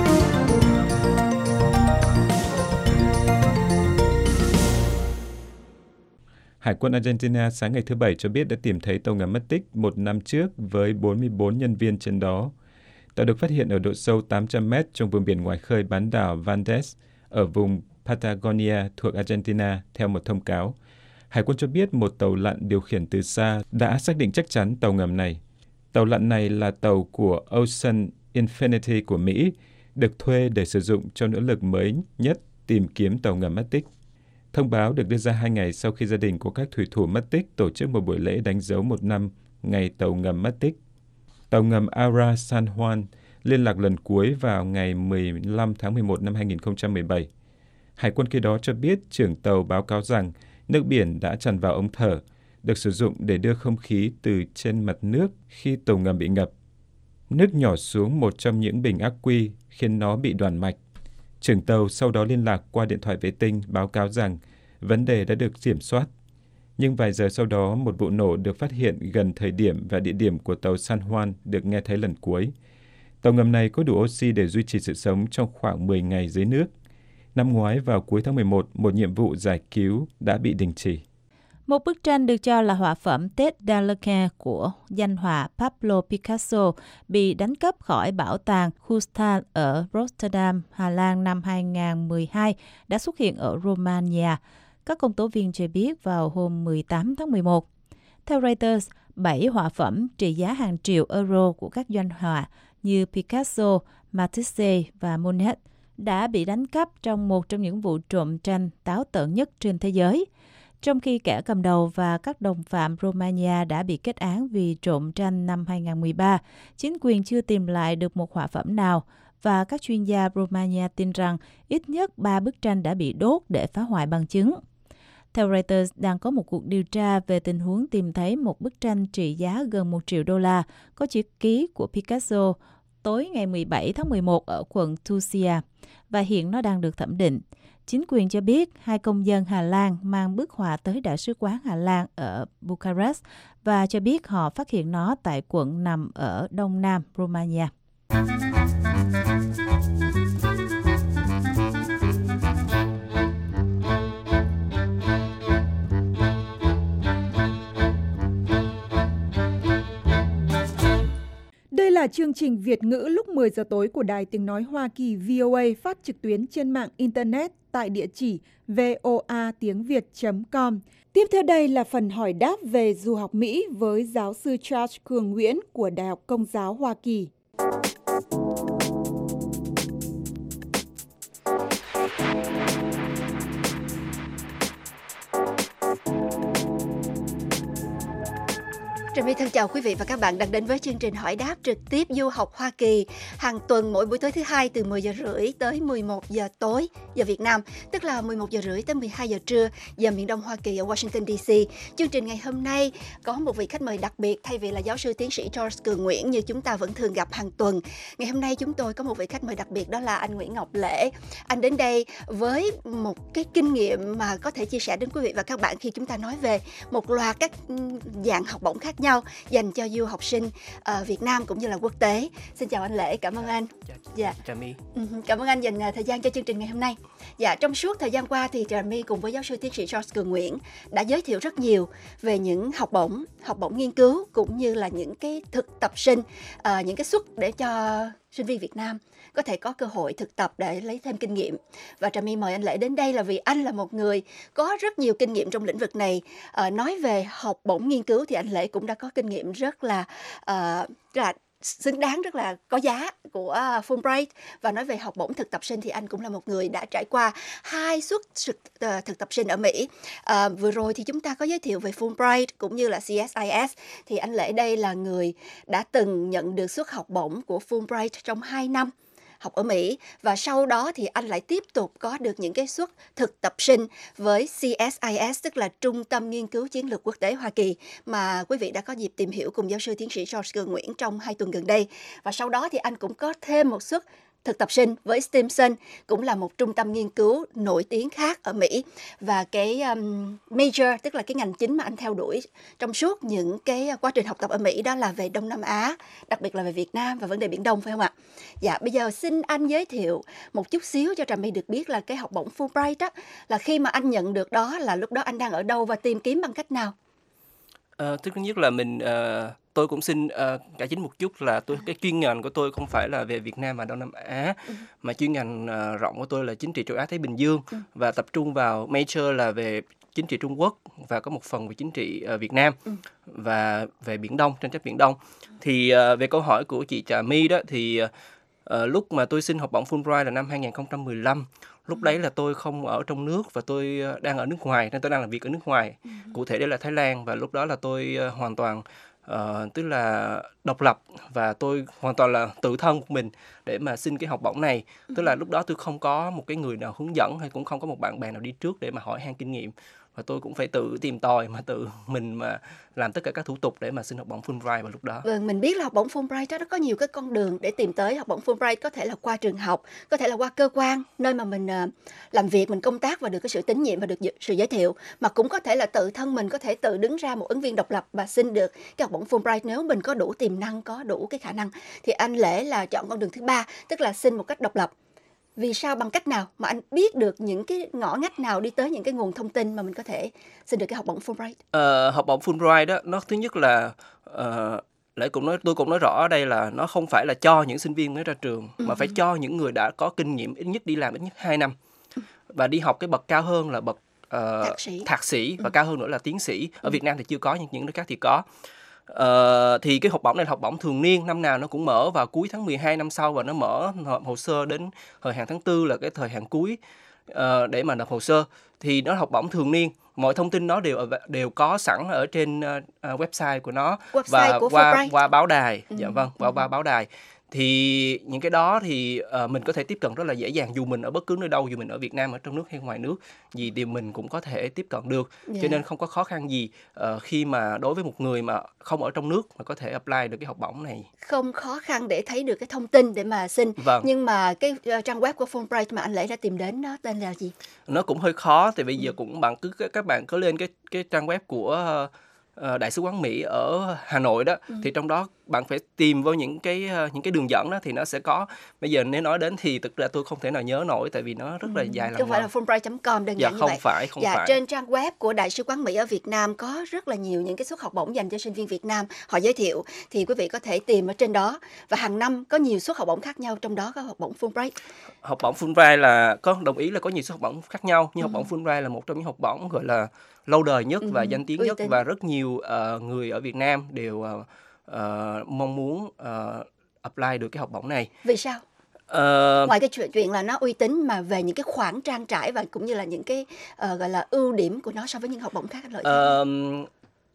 Hải quân Argentina sáng ngày thứ Bảy cho biết đã tìm thấy tàu ngầm mất tích một năm trước với 44 nhân viên trên đó. Tàu được phát hiện ở độ sâu 800 mét trong vùng biển ngoài khơi bán đảo Vandes ở vùng Patagonia thuộc Argentina, theo một thông cáo. Hải quân cho biết một tàu lặn điều khiển từ xa đã xác định chắc chắn tàu ngầm này. Tàu lặn này là tàu của Ocean Infinity của Mỹ, được thuê để sử dụng cho nỗ lực mới nhất tìm kiếm tàu ngầm mất tích. Thông báo được đưa ra 2 ngày sau khi gia đình của các thủy thủ mất tích tổ chức một buổi lễ đánh dấu 1 năm ngày tàu ngầm mất tích. Tàu ngầm Aura San Juan liên lạc lần cuối vào ngày 15 tháng 11 năm 2017. Hải quân khi đó cho biết trưởng tàu báo cáo rằng nước biển đã tràn vào ống thở, được sử dụng để đưa không khí từ trên mặt nước khi tàu ngầm bị ngập. Nước nhỏ xuống một trong những bình ắc quy khiến nó bị đoạn mạch. Trưởng tàu sau đó liên lạc qua điện thoại vệ tinh báo cáo rằng vấn đề đã được kiểm soát. Nhưng vài giờ sau đó, một vụ nổ được phát hiện gần thời điểm và địa điểm của tàu San Juan được nghe thấy lần cuối. Tàu ngầm này có đủ oxy để duy trì sự sống trong khoảng 10 ngày dưới nước. Năm ngoái vào cuối tháng 11, một nhiệm vụ giải cứu đã bị đình chỉ. Một bức tranh được cho là họa phẩm Tết Daleke của danh họa Pablo Picasso bị đánh cắp khỏi bảo tàng Kustall ở Rotterdam, Hà Lan năm 2012 đã xuất hiện ở Romania. Các công tố viên cho biết vào hôm 18 tháng 11. Theo Reuters, 7 họa phẩm trị giá hàng triệu euro của các doanh họa như Picasso, Matisse và Monet đã bị đánh cắp trong một trong những vụ trộm tranh táo tợn nhất trên thế giới. Trong khi kẻ cầm đầu và các đồng phạm Romania đã bị kết án vì trộm tranh năm 2013, chính quyền chưa tìm lại được một họa phẩm nào và các chuyên gia Romania tin rằng ít nhất 3 bức tranh đã bị đốt để phá hoại bằng chứng. Theo Reuters, đang có một cuộc điều tra về tình huống tìm thấy một bức tranh trị giá gần 1 triệu đô la có chữ ký của Picasso tối ngày 17 tháng 11 ở quận Tusia và hiện nó đang được thẩm định. Chính quyền cho biết 2 công dân Hà Lan mang bức họa tới Đại sứ quán Hà Lan ở Bucharest và cho biết họ phát hiện nó tại quận nằm ở đông nam Romania. Đây là chương trình Việt ngữ lúc 10 giờ tối của Đài Tiếng Nói Hoa Kỳ VOA phát trực tuyến trên mạng Internet tại địa chỉ voatiengviet.com. Tiếp theo đây là phần hỏi đáp về du học Mỹ với giáo sư Charles Cường Nguyễn của Đại học Công giáo Hoa Kỳ. Trà My thân chào quý vị và các bạn đang đến với chương trình hỏi đáp trực tiếp du học Hoa Kỳ hàng tuần mỗi buổi tối thứ Hai từ 10 giờ rưỡi tới 11 giờ tối giờ Việt Nam, tức là 11 giờ rưỡi tới 12 giờ trưa giờ miền Đông Hoa Kỳ ở Washington DC. Chương trình ngày hôm nay có một vị khách mời đặc biệt thay vì là giáo sư tiến sĩ Charles Cường Nguyễn như chúng ta vẫn thường gặp hàng tuần. Ngày hôm nay chúng tôi có một vị khách mời đặc biệt, đó là anh Nguyễn Ngọc Lễ. Anh đến đây với một cái kinh nghiệm mà có thể chia sẻ đến quý vị và các bạn khi chúng ta nói về một loạt các dạng học bổng khác nhau dành cho du học sinh Việt Nam cũng như là quốc tế. Xin chào anh Lễ, cảm ơn anh. Dạ. Trà My. Cảm ơn anh dành thời gian cho chương trình ngày hôm nay. Dạ, trong suốt thời gian qua thì Trà My cùng với giáo sư tiến sĩ Charles Cường Nguyễn đã giới thiệu rất nhiều về những học bổng nghiên cứu cũng như là những cái thực tập sinh, những cái suất để cho sinh viên Việt Nam có thể có cơ hội thực tập để lấy thêm kinh nghiệm. Và Trà My mời anh Lễ đến đây là vì anh là một người có rất nhiều kinh nghiệm trong lĩnh vực này. Nói về học bổng nghiên cứu thì anh Lễ cũng đã có kinh nghiệm rất là xứng đáng, rất là có giá của Fulbright. Và nói về học bổng thực tập sinh thì anh cũng là một người đã trải qua 2 suất thực tập sinh ở Mỹ. Vừa rồi thì chúng ta có giới thiệu về Fulbright cũng như là CSIS. Thì anh Lễ đây là người đã từng nhận được suất học bổng của Fulbright trong 2 năm học ở Mỹ, và sau đó thì anh lại tiếp tục có được những cái suất thực tập sinh với CSIS, tức là Trung tâm Nghiên cứu Chiến lược Quốc tế Hoa Kỳ, mà quý vị đã có dịp tìm hiểu cùng giáo sư tiến sĩ George Cường Nguyễn trong 2 tuần gần đây. Và sau đó thì anh cũng có thêm một suất thực tập sinh với Stimson, cũng là một trung tâm nghiên cứu nổi tiếng khác ở Mỹ. Và cái major, tức là cái ngành chính mà anh theo đuổi trong suốt những cái quá trình học tập ở Mỹ đó là về Đông Nam Á, đặc biệt là về Việt Nam và vấn đề Biển Đông, phải không ạ? Dạ, bây giờ xin anh giới thiệu một chút xíu cho Trà My được biết là cái học bổng Fulbright đó, là khi mà anh nhận được đó là lúc đó anh đang ở đâu và tìm kiếm bằng cách nào? Thứ nhất là tôi cũng xin cải chính một chút là cái chuyên ngành của tôi không phải là về Việt Nam và Đông Nam Á, mà chuyên ngành rộng của tôi là chính trị châu Á Thái Bình Dương, và tập trung vào major là về chính trị Trung Quốc và có một phần về chính trị Việt Nam và về Biển Đông, tranh chấp Biển Đông. Thì về câu hỏi của chị Trà My đó thì lúc mà tôi xin học bổng Fulbright là năm 2015. Lúc đấy là tôi không ở trong nước và tôi đang ở nước ngoài, nên tôi đang làm việc ở nước ngoài. Cụ thể đây là Thái Lan, và lúc đó là tôi hoàn toàn tức là độc lập, và tôi hoàn toàn là tự thân của mình để mà xin cái học bổng này. Tức là lúc đó tôi không có một cái người nào hướng dẫn, hay cũng không có một bạn bè nào đi trước để mà hỏi han kinh nghiệm, và tôi cũng phải tự tìm tòi mà tự mình mà làm tất cả các thủ tục để mà xin học bổng Fulbright vào lúc đó. Vâng, mình biết là học bổng Fulbright đó, nó có nhiều cái con đường để tìm tới học bổng Fulbright, có thể là qua trường học, có thể là qua cơ quan nơi mà mình làm việc, mình công tác và được cái sự tín nhiệm và được sự giới thiệu, mà cũng có thể là tự thân mình có thể tự đứng ra một ứng viên độc lập và xin được cái học bổng Fulbright nếu mình có đủ tiềm năng, có đủ cái khả năng. Thì anh Lễ là chọn con đường thứ ba, tức là xin một cách độc lập. Vì sao, bằng cách nào mà anh biết được những cái ngõ ngách nào đi tới những cái nguồn thông tin mà mình có thể xin được cái học bổng Fulbright? Học bổng Fulbright đó, nó thứ nhất là tôi cũng nói rõ ở đây là nó không phải là cho những sinh viên mới ra trường, mà phải cho những người đã có kinh nghiệm ít nhất đi làm ít nhất 2 năm và đi học cái bậc cao hơn là bậc thạc sĩ và cao hơn nữa là tiến sĩ. Ở Việt Nam thì chưa có, nhưng những nước khác thì có. Thì cái học bổng này là học bổng thường niên, năm nào nó cũng mở vào cuối tháng 12 năm sau, và nó mở hồ sơ đến thời hạn tháng 4 là cái thời hạn cuối để mà nộp hồ sơ. Thì nó học bổng thường niên, mọi thông tin nó đều có sẵn ở trên website của nó, và qua báo đài. Dạ vâng, qua báo đài. Thì những cái đó thì mình có thể tiếp cận rất là dễ dàng, dù mình ở bất cứ nơi đâu, dù mình ở Việt Nam, ở trong nước hay ngoài nước, gì thì mình cũng có thể tiếp cận được. Cho nên không có khó khăn gì khi mà đối với một người mà không ở trong nước mà có thể apply được cái học bổng này. Không khó khăn để thấy được cái thông tin để mà xin. Vâng. Nhưng mà cái trang web của Fulbright mà anh Lễ đã tìm đến nó tên là gì? Nó cũng hơi khó, thì bây giờ cũng các bạn cứ lên cái trang web của Đại sứ quán Mỹ ở Hà Nội đó, thì trong đó bạn phải tìm vào những cái đường dẫn đó thì nó sẽ có. Bây giờ nếu nói đến thì thực ra tôi không thể nào nhớ nổi, tại vì nó rất là dài lằng không phải là fulbright.com đơn giản như vậy. Không phải. Trên trang web của Đại sứ quán Mỹ ở Việt Nam có rất là nhiều những cái suất học bổng dành cho sinh viên Việt Nam họ giới thiệu, thì quý vị có thể tìm ở trên đó. Và hàng năm có nhiều suất học bổng khác nhau, trong đó có học bổng Fulbright. Học bổng Fulbright là đồng ý là có nhiều suất học bổng khác nhau, nhưng học bổng Fulbright là một trong những học bổng gọi là lâu đời nhất và danh tiếng nhất, và rất nhiều người ở Việt Nam đều mong muốn apply được cái học bổng này. Vì sao? Ngoài cái chuyện là nó uy tín, mà về những cái khoản trang trải và cũng như là những cái gọi là ưu điểm của nó so với những học bổng khác, lợi thế.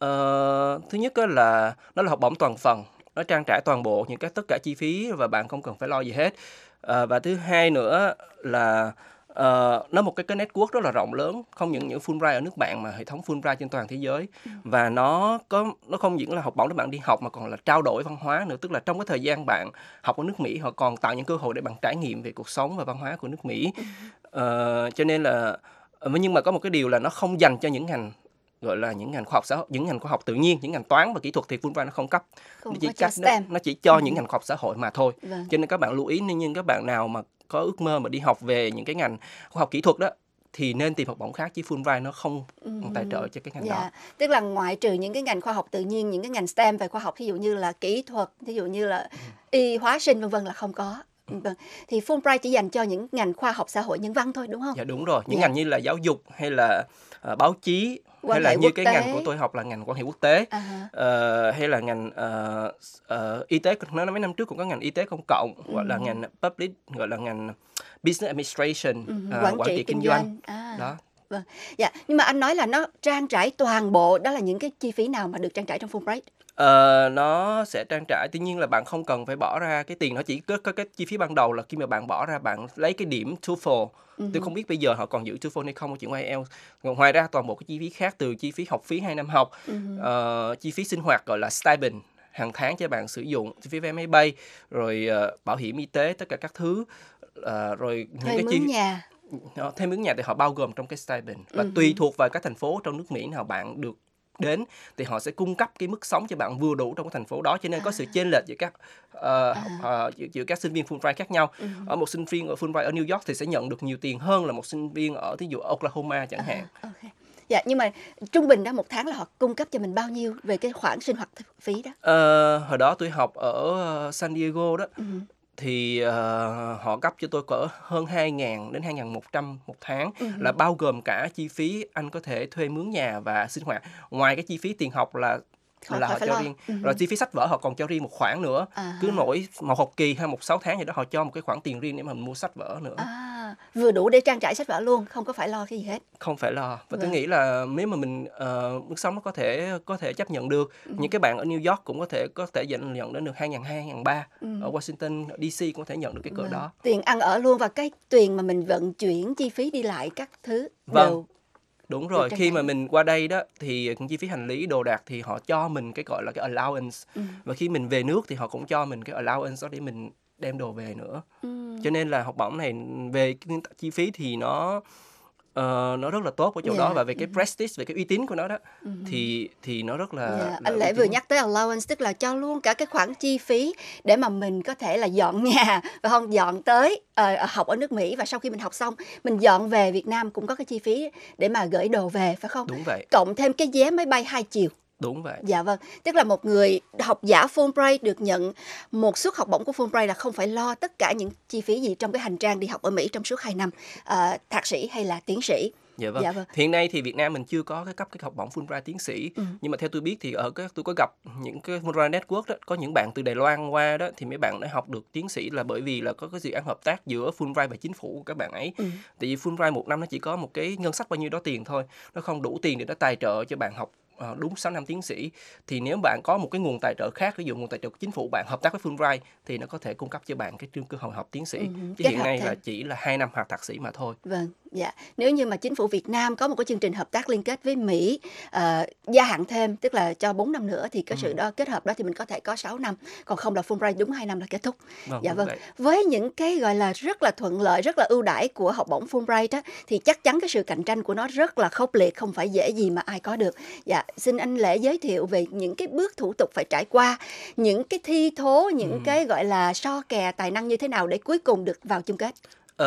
Thứ nhất là nó là học bổng toàn phần, nó trang trải toàn bộ tất cả chi phí và bạn không cần phải lo gì hết. Và thứ hai nữa là nó một cái network rất là rộng lớn, không những Fulbright ở nước bạn mà hệ thống Fulbright trên toàn thế giới. Và nó không những là học bổng để bạn đi học mà còn là trao đổi văn hóa nữa, tức là trong cái thời gian bạn học ở nước Mỹ họ còn tạo những cơ hội để bạn trải nghiệm về cuộc sống và văn hóa của nước Mỹ. Cho nên là nhưng mà có một cái điều là nó không dành cho những ngành gọi là những ngành khoa học xã hội, những ngành khoa học tự nhiên, những ngành toán và kỹ thuật thì Fulbright nó không cấp. Nó chỉ cho những ngành khoa học xã hội mà thôi. Cho nên các bạn lưu ý, nhưng các bạn nào mà có ước mơ mà đi học về những cái ngành khoa học kỹ thuật đó thì nên tìm học bổng khác, chứ Fulbright nó không tài trợ cho cái ngành đó. Tức là ngoại trừ những cái ngành khoa học tự nhiên, những cái ngành STEM về khoa học, ví dụ như là kỹ thuật, ví dụ như là y, hóa sinh vân vân là không có. Vâng. Thì Fulbright chỉ dành cho những ngành khoa học xã hội nhân văn thôi đúng không? Dạ đúng rồi, những Dạ. ngành như là giáo dục hay là báo chí, Quan hay là hệ như quốc cái tế. ngành của tôi học là ngành quan hệ quốc tế, hay là ngành y tế. Nói mấy năm trước cũng có ngành y tế công cộng, gọi là ngành public, gọi là ngành business administration, Quản trị kinh doanh. Đó. Vâng. Dạ, nhưng mà anh nói là nó trang trải toàn bộ, đó là những cái chi phí nào mà được trang trải trong Fulbright? Nó sẽ trang trải, tuy nhiên là bạn không cần phải bỏ ra cái tiền, nó chỉ có cái chi phí ban đầu là khi mà bạn bỏ ra, bạn lấy cái điểm TOEFL. Tôi không biết bây giờ họ còn giữ TOEFL hay không, chuyện IELTS. Ngoài ra toàn bộ cái chi phí khác, từ chi phí học phí 2 năm học, chi phí sinh hoạt gọi là stipend hàng tháng cho bạn sử dụng, chi phí vé máy bay, rồi bảo hiểm y tế, tất cả các thứ, rồi những Thuê cái mướn nhà. thuê mướn nhà thì họ bao gồm trong cái stipend, và tùy thuộc vào các thành phố trong nước Mỹ nào bạn được đến thì họ sẽ cung cấp cái mức sống cho bạn vừa đủ trong cái thành phố đó, cho nên có sự chênh lệch giữa các giữa các sinh viên Fulbright khác nhau. Ở một sinh viên ở Fulbright ở New York thì sẽ nhận được nhiều tiền hơn là một sinh viên ở ví dụ Oklahoma chẳng hạn. Okay. Dạ, nhưng mà trung bình đó một tháng là họ cung cấp cho mình bao nhiêu về cái khoản sinh hoạt phí đó? Hồi đó tôi học ở San Diego đó, thì họ cấp cho tôi cỡ hơn 2.000 đến 2.100 một tháng, là bao gồm cả chi phí anh có thể thuê mướn nhà và sinh hoạt. Ngoài cái chi phí tiền học là họ cho riêng, rồi chi phí sách vở họ còn cho riêng một khoản nữa. Cứ mỗi một học kỳ hay một 6 tháng gì đó họ cho một cái khoản tiền riêng để mà mình mua sách vở nữa. Vừa đủ để trang trải sách vở luôn, không có phải lo cái gì hết. Không phải lo. Và tôi nghĩ là nếu mà mình mức sống nó có thể chấp nhận được. Những cái bạn ở New York cũng có thể nhận đến được 2.200, 2.300. Ở Washington, DC cũng có thể nhận được cái cỡ đó. Tiền ăn ở luôn, và cái tiền mà mình vận chuyển chi phí đi lại các thứ đều. Đúng rồi, khi mà mình qua đây đó thì chi phí hành lý đồ đạc thì họ cho mình cái gọi là cái allowance. Và khi mình về nước thì họ cũng cho mình cái allowance đó để mình đem đồ về nữa. Cho nên là học bổng này về chi phí thì nó rất là tốt ở chỗ đó, và về cái prestige, về cái uy tín của nó đó, thì nó rất là anh Lễ vừa nhắc tới allowance, tức là cho luôn cả cái khoản chi phí để mà mình có thể là dọn nhà, và không dọn tới học ở nước Mỹ, và sau khi mình học xong mình dọn về Việt Nam cũng có cái chi phí để mà gửi đồ về, phải không? Đúng vậy. Cộng thêm cái vé máy bay 2 chiều. Đúng vậy. Dạ vâng, tức là một người học giả Fulbright được nhận một suất học bổng của Fulbright là không phải lo tất cả những chi phí gì trong cái hành trang đi học ở Mỹ trong suốt 2 năm, thạc sĩ hay là tiến sĩ. Dạ vâng. Hiện nay thì Việt Nam mình chưa có cấp cái học bổng Fulbright tiến sĩ, nhưng mà theo tôi biết thì tôi có gặp những cái Fulbright Network đó, có những bạn từ Đài Loan qua đó thì mấy bạn đã học được tiến sĩ là bởi vì là có cái dự án hợp tác giữa Fulbright và chính phủ của các bạn ấy. Tại vì Fulbright một năm nó chỉ có một cái ngân sách bao nhiêu đó tiền thôi, nó không đủ tiền để nó tài trợ cho bạn học đúng 6 năm tiến sĩ. Thì nếu bạn có một cái nguồn tài trợ khác, ví dụ nguồn tài trợ của chính phủ, bạn hợp tác với Fulbright thì nó có thể cung cấp cho bạn cái cơ hội học tiến sĩ. Chứ hiện nay là chỉ là 2 năm học thạc sĩ mà thôi. Vâng, dạ. Nếu như mà chính phủ Việt Nam có một cái chương trình hợp tác liên kết với Mỹ, gia hạn thêm, tức là cho 4 năm nữa, thì cái sự đó kết hợp đó thì mình có thể có 6 năm, còn không là Fulbright đúng 2 năm là kết thúc. Dạ vâng. Với những cái gọi là rất là thuận lợi, rất là ưu đãi của học bổng Fulbright đó, thì chắc chắn cái sự cạnh tranh của nó rất là khốc liệt, không phải dễ gì mà ai có được. Dạ, xin anh Lễ giới thiệu về những cái bước thủ tục phải trải qua, những cái thi thố, những cái gọi là so kè tài năng như thế nào để cuối cùng được vào chung kết.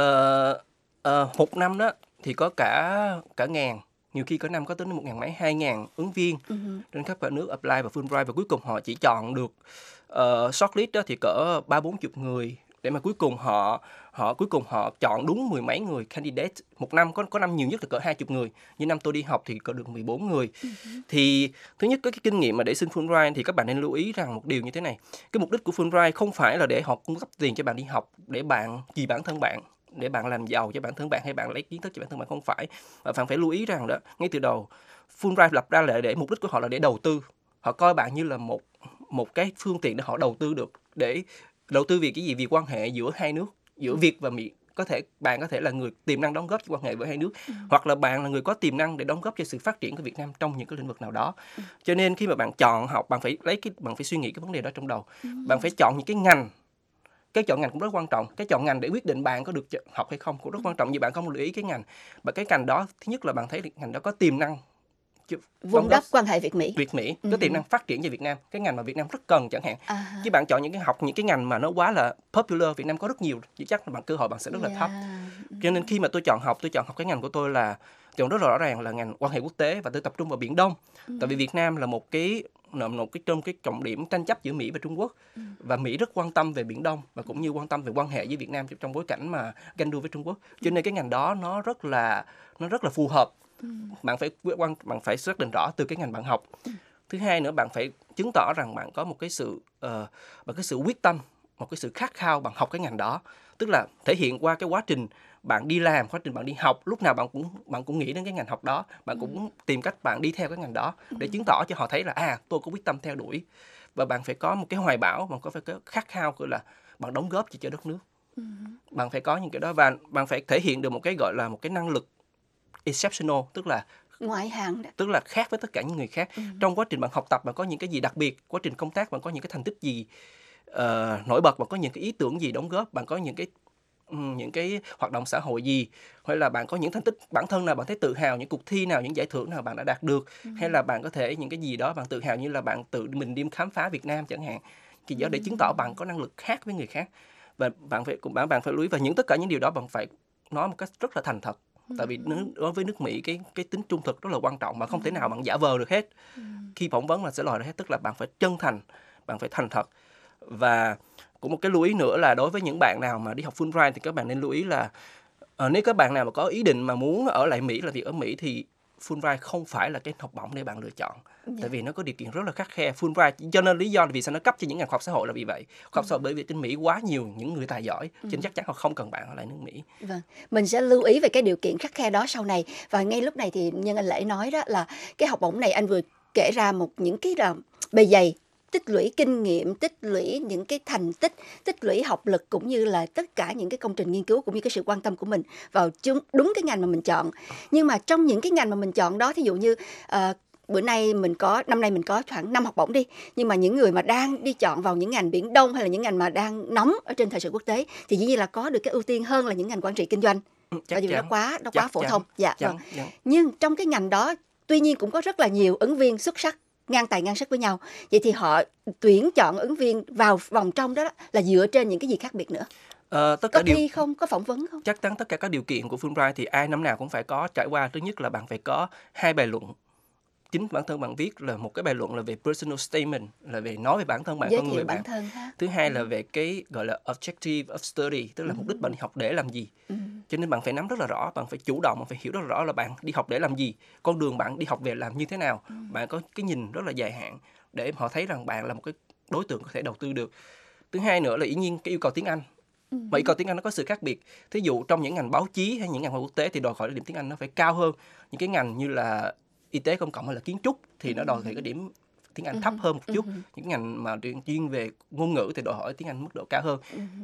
Một năm đó thì có cả ngàn, nhiều khi có năm có tới 1.000 mấy 2.000 ứng viên trên khắp cả nước apply vào Fulbright, và cuối cùng họ chỉ chọn được shortlist đó thì cỡ 30-40 người, để mà cuối cùng họ chọn đúng 10 mấy người candidate. Một năm có năm nhiều nhất là cỡ 20 người, như năm tôi đi học thì cỡ được 14 người. Thì thứ nhất, cái kinh nghiệm mà để xin Fulbright thì các bạn nên lưu ý rằng một điều như thế này: cái mục đích của Fulbright không phải là để họ cung cấp tiền cho bạn đi học để bạn vì bản thân bạn, để bạn làm giàu cho bản thân bạn, hay bạn lấy kiến thức cho bản thân bạn, không phải. Và bạn phải lưu ý rằng đó, ngay từ đầu Fulbright lập ra là để mục đích của họ là để đầu tư. Họ coi bạn như là một cái phương tiện để họ đầu tư được, để đầu tư vì cái gì? Vì quan hệ giữa hai nước, giữa Việt và Mỹ. Bạn có thể là người tiềm năng đóng góp cho quan hệ với hai nước, hoặc là bạn là người có tiềm năng để đóng góp cho sự phát triển của Việt Nam trong những cái lĩnh vực nào đó. Cho nên khi mà bạn chọn học, bạn phải suy nghĩ cái vấn đề đó trong đầu. Bạn phải chọn những cái ngành. Cái chọn ngành cũng rất quan trọng. Cái chọn ngành để quyết định bạn có được học hay không cũng rất quan trọng. Vì bạn không lưu ý cái ngành, và cái ngành đó thứ nhất là bạn thấy ngành đó có tiềm năng vun đắp quan hệ Việt Mỹ, có tiềm năng phát triển cho Việt Nam, cái ngành mà Việt Nam rất cần chẳng hạn. Chứ bạn chọn những cái ngành mà nó quá là popular, Việt Nam có rất nhiều, chỉ chắc là cơ hội bạn sẽ rất là thấp. Cho nên khi mà tôi chọn học cái ngành của tôi là chọn rất rõ ràng là ngành quan hệ quốc tế, và tôi tập trung vào Biển Đông. Tại vì Việt Nam là một cái một cái trong cái trọng điểm tranh chấp giữa Mỹ và Trung Quốc, và Mỹ rất quan tâm về Biển Đông và cũng như quan tâm về quan hệ với Việt Nam trong bối cảnh mà ganh đua với Trung Quốc, cho nên cái ngành đó nó rất là phù hợp. Bạn phải xác định rõ từ cái ngành bạn học. Thứ hai nữa, bạn phải chứng tỏ rằng bạn có một cái sự quyết tâm, một cái sự khát khao bạn học cái ngành đó, tức là thể hiện qua cái quá trình bạn đi làm, quá trình bạn đi học, lúc nào bạn cũng nghĩ đến cái ngành học đó, bạn cũng tìm cách bạn đi theo cái ngành đó để chứng tỏ cho họ thấy là tôi có quyết tâm theo đuổi. Và bạn phải có một cái hoài bão, bạn phải có khát khao của là bạn đóng góp cho đất nước. Bạn phải có những cái đó, và bạn phải thể hiện được một cái gọi là một cái năng lực exceptional, tức là ngoại hạng đó. Tức là khác với tất cả những người khác. Trong quá trình bạn học tập, bạn có những cái gì đặc biệt, quá trình công tác bạn có những cái thành tích gì nổi bật, bạn có những cái ý tưởng gì đóng góp, bạn có những cái hoạt động xã hội gì, hay là bạn có những thành tích bản thân nào bạn thấy tự hào, những cuộc thi nào, những giải thưởng nào bạn đã đạt được, hay là bạn có thể những cái gì đó bạn tự hào như là bạn tự mình đi khám phá Việt Nam chẳng hạn, thì do để chứng tỏ bạn có năng lực khác với người khác. Và bạn phải lưu ý, và tất cả những điều đó bạn phải nói một cách rất là thành thật. Tại vì đối với nước Mỹ cái tính trung thực rất là quan trọng, mà không thể nào bạn giả vờ được hết. Khi phỏng vấn là sẽ lòi ra hết, tức là bạn phải chân thành, bạn phải thành thật. Và cũng một cái lưu ý nữa là đối với những bạn nào mà đi học Fulbright thì các bạn nên lưu ý là nếu các bạn nào mà có ý định mà muốn ở lại Mỹ, làm việc ở Mỹ, thì Fulbright không phải là cái học bổng để bạn lựa chọn. Tại vì nó có điều kiện rất là khắt khe. Fulbright, cho nên lý do là vì sao nó cấp cho những ngành khoa học xã hội là vì vậy. Khoa học xã hội bởi vì trên Mỹ quá nhiều những người tài giỏi, cho nên chắc chắn họ không cần bạn ở lại nước Mỹ. Vâng, mình sẽ lưu ý về cái điều kiện khắt khe đó sau này. Và ngay lúc này thì nhân anh Lễ nói đó là cái học bổng này anh vừa kể ra những cái bề dày, tích lũy kinh nghiệm, tích lũy những cái thành tích, tích lũy học lực, cũng như là tất cả những cái công trình nghiên cứu, cũng như cái sự quan tâm của mình vào đúng cái ngành mà mình chọn. Nhưng mà trong những cái ngành mà mình chọn đó, thí dụ như năm nay mình có khoảng 5 học bổng đi, nhưng mà những người mà đang đi chọn vào những ngành Biển Đông hay là những ngành mà đang nóng ở trên thời sự quốc tế thì dĩ nhiên là có được cái ưu tiên hơn là những ngành quản trị kinh doanh. Tại vì nó quá phổ thông. Dạ, vâng. Nhưng trong cái ngành đó tuy nhiên cũng có rất là nhiều ứng viên xuất sắc, ngang tài ngang sức với nhau. Vậy thì họ tuyển chọn ứng viên vào vòng trong đó là dựa trên những cái gì khác biệt nữa? Có thi không? Có phỏng vấn không? Chắc chắn tất cả các điều kiện của Fulbright thì ai năm nào cũng phải có trải qua. Thứ nhất là bạn phải có 2 bài luận. Chính bản thân bạn viết là một cái bài luận là về personal statement, là về nói về bản thân bạn, con người bạn. Thứ hai là về cái gọi là objective of study, tức là mục đích bạn đi học để làm gì. Cho nên bạn phải nắm rất là rõ, bạn phải chủ động, bạn phải hiểu rất là rõ là bạn đi học để làm gì, con đường bạn đi học về làm như thế nào. Bạn có cái nhìn rất là dài hạn để họ thấy rằng bạn là một cái đối tượng có thể đầu tư được. Thứ hai nữa là dĩ nhiên cái yêu cầu tiếng Anh. Và yêu cầu tiếng Anh nó có sự khác biệt. Thí dụ trong những ngành báo chí hay những ngành quốc tế thì đòi hỏi điểm tiếng Anh nó phải cao hơn. Những cái ngành như là y tế công cộng hay là kiến trúc thì nó đòi hỏi cái điểm tiếng Anh thấp hơn một chút. Những ngành mà chuyên về ngôn ngữ thì đòi hỏi tiếng Anh mức độ cao hơn.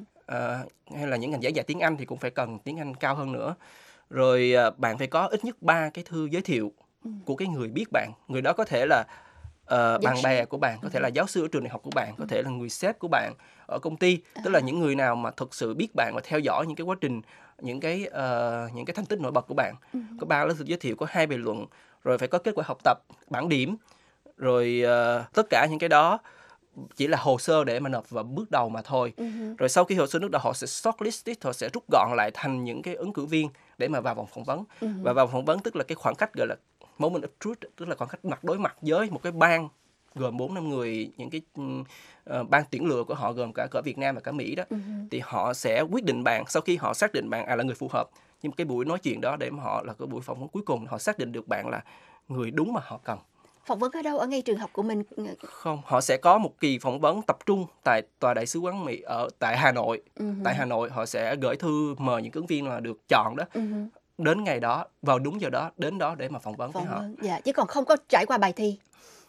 Hay là những ngành giảng dạy tiếng Anh thì cũng phải cần tiếng Anh cao hơn nữa. Rồi bạn phải có ít nhất 3 cái thư giới thiệu của cái người biết bạn. Người đó có thể là bạn bè của bạn, có thể là giáo sư ở trường đại học của bạn, có thể là người sếp của bạn ở công ty, tức là những người nào mà thực sự biết bạn và theo dõi những cái quá trình, những cái thành tích nổi bật của bạn. Có 3 lá thư giới thiệu, có 2 bài luận, rồi phải có kết quả học tập, bảng điểm, rồi tất cả những cái đó chỉ là hồ sơ để mà nộp vào bước đầu mà thôi. Rồi sau khi hồ sơ bước đầu họ sẽ shortlist, họ sẽ rút gọn lại thành những cái ứng cử viên để mà vào vòng phỏng vấn. Và vào phỏng vấn tức là cái khoảng cách gọi là moment of truth, tức là khoảng cách mặt đối mặt với một cái ban gồm 4-5 người, những cái ban tuyển lựa của họ gồm cả Việt Nam và cả Mỹ đó, thì họ sẽ quyết định bạn. Sau khi họ xác định bạn là người phù hợp, nhưng cái buổi nói chuyện đó để mà họ là cái buổi phỏng vấn cuối cùng, họ xác định được bạn là người đúng mà họ cần. Phỏng vấn ở đâu? Ở ngay trường học của mình? Không, họ sẽ có một kỳ phỏng vấn tập trung tại tòa đại sứ quán Mỹ tại Hà Nội. Tại Hà Nội họ sẽ gửi thư mời những ứng viên mà được chọn đó đến ngày đó, vào đúng giờ đó, đến đó để mà phỏng vấn với họ. Dạ, chứ còn không có trải qua bài thi.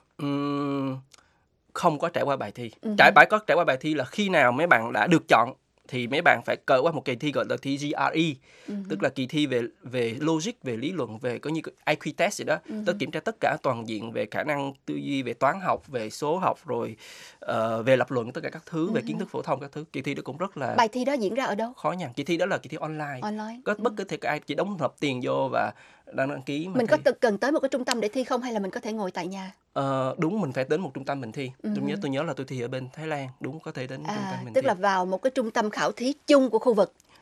Không có trải qua bài thi. Có trải qua bài thi là khi nào mấy bạn đã được chọn thì mấy bạn phải cỡ qua một kỳ thi gọi là thi GRE, tức là kỳ thi về logic, về lý luận, về có như IQ test gì đó, tức kiểm tra tất cả toàn diện về khả năng tư duy, về toán học, về số học, rồi về lập luận, tất cả các thứ, về kiến thức phổ thông các thứ. Kỳ thi đó cũng rất là... Bài thi đó diễn ra ở đâu? Khó nhằn. Kỳ thi đó là kỳ thi online. Có bất cứ thể ai chỉ đóng nộp tiền vô và đăng ký mà mình thi. Có cần tới một cái trung tâm để thi không, hay là mình có thể ngồi tại nhà? Đúng, mình phải đến một trung tâm mình thi. Tôi nhớ là tôi thi ở bên Thái Lan, đúng, có thể đến trung tâm mình tức thi. Là vào một cái trung tâm khảo thí chung của khu vực.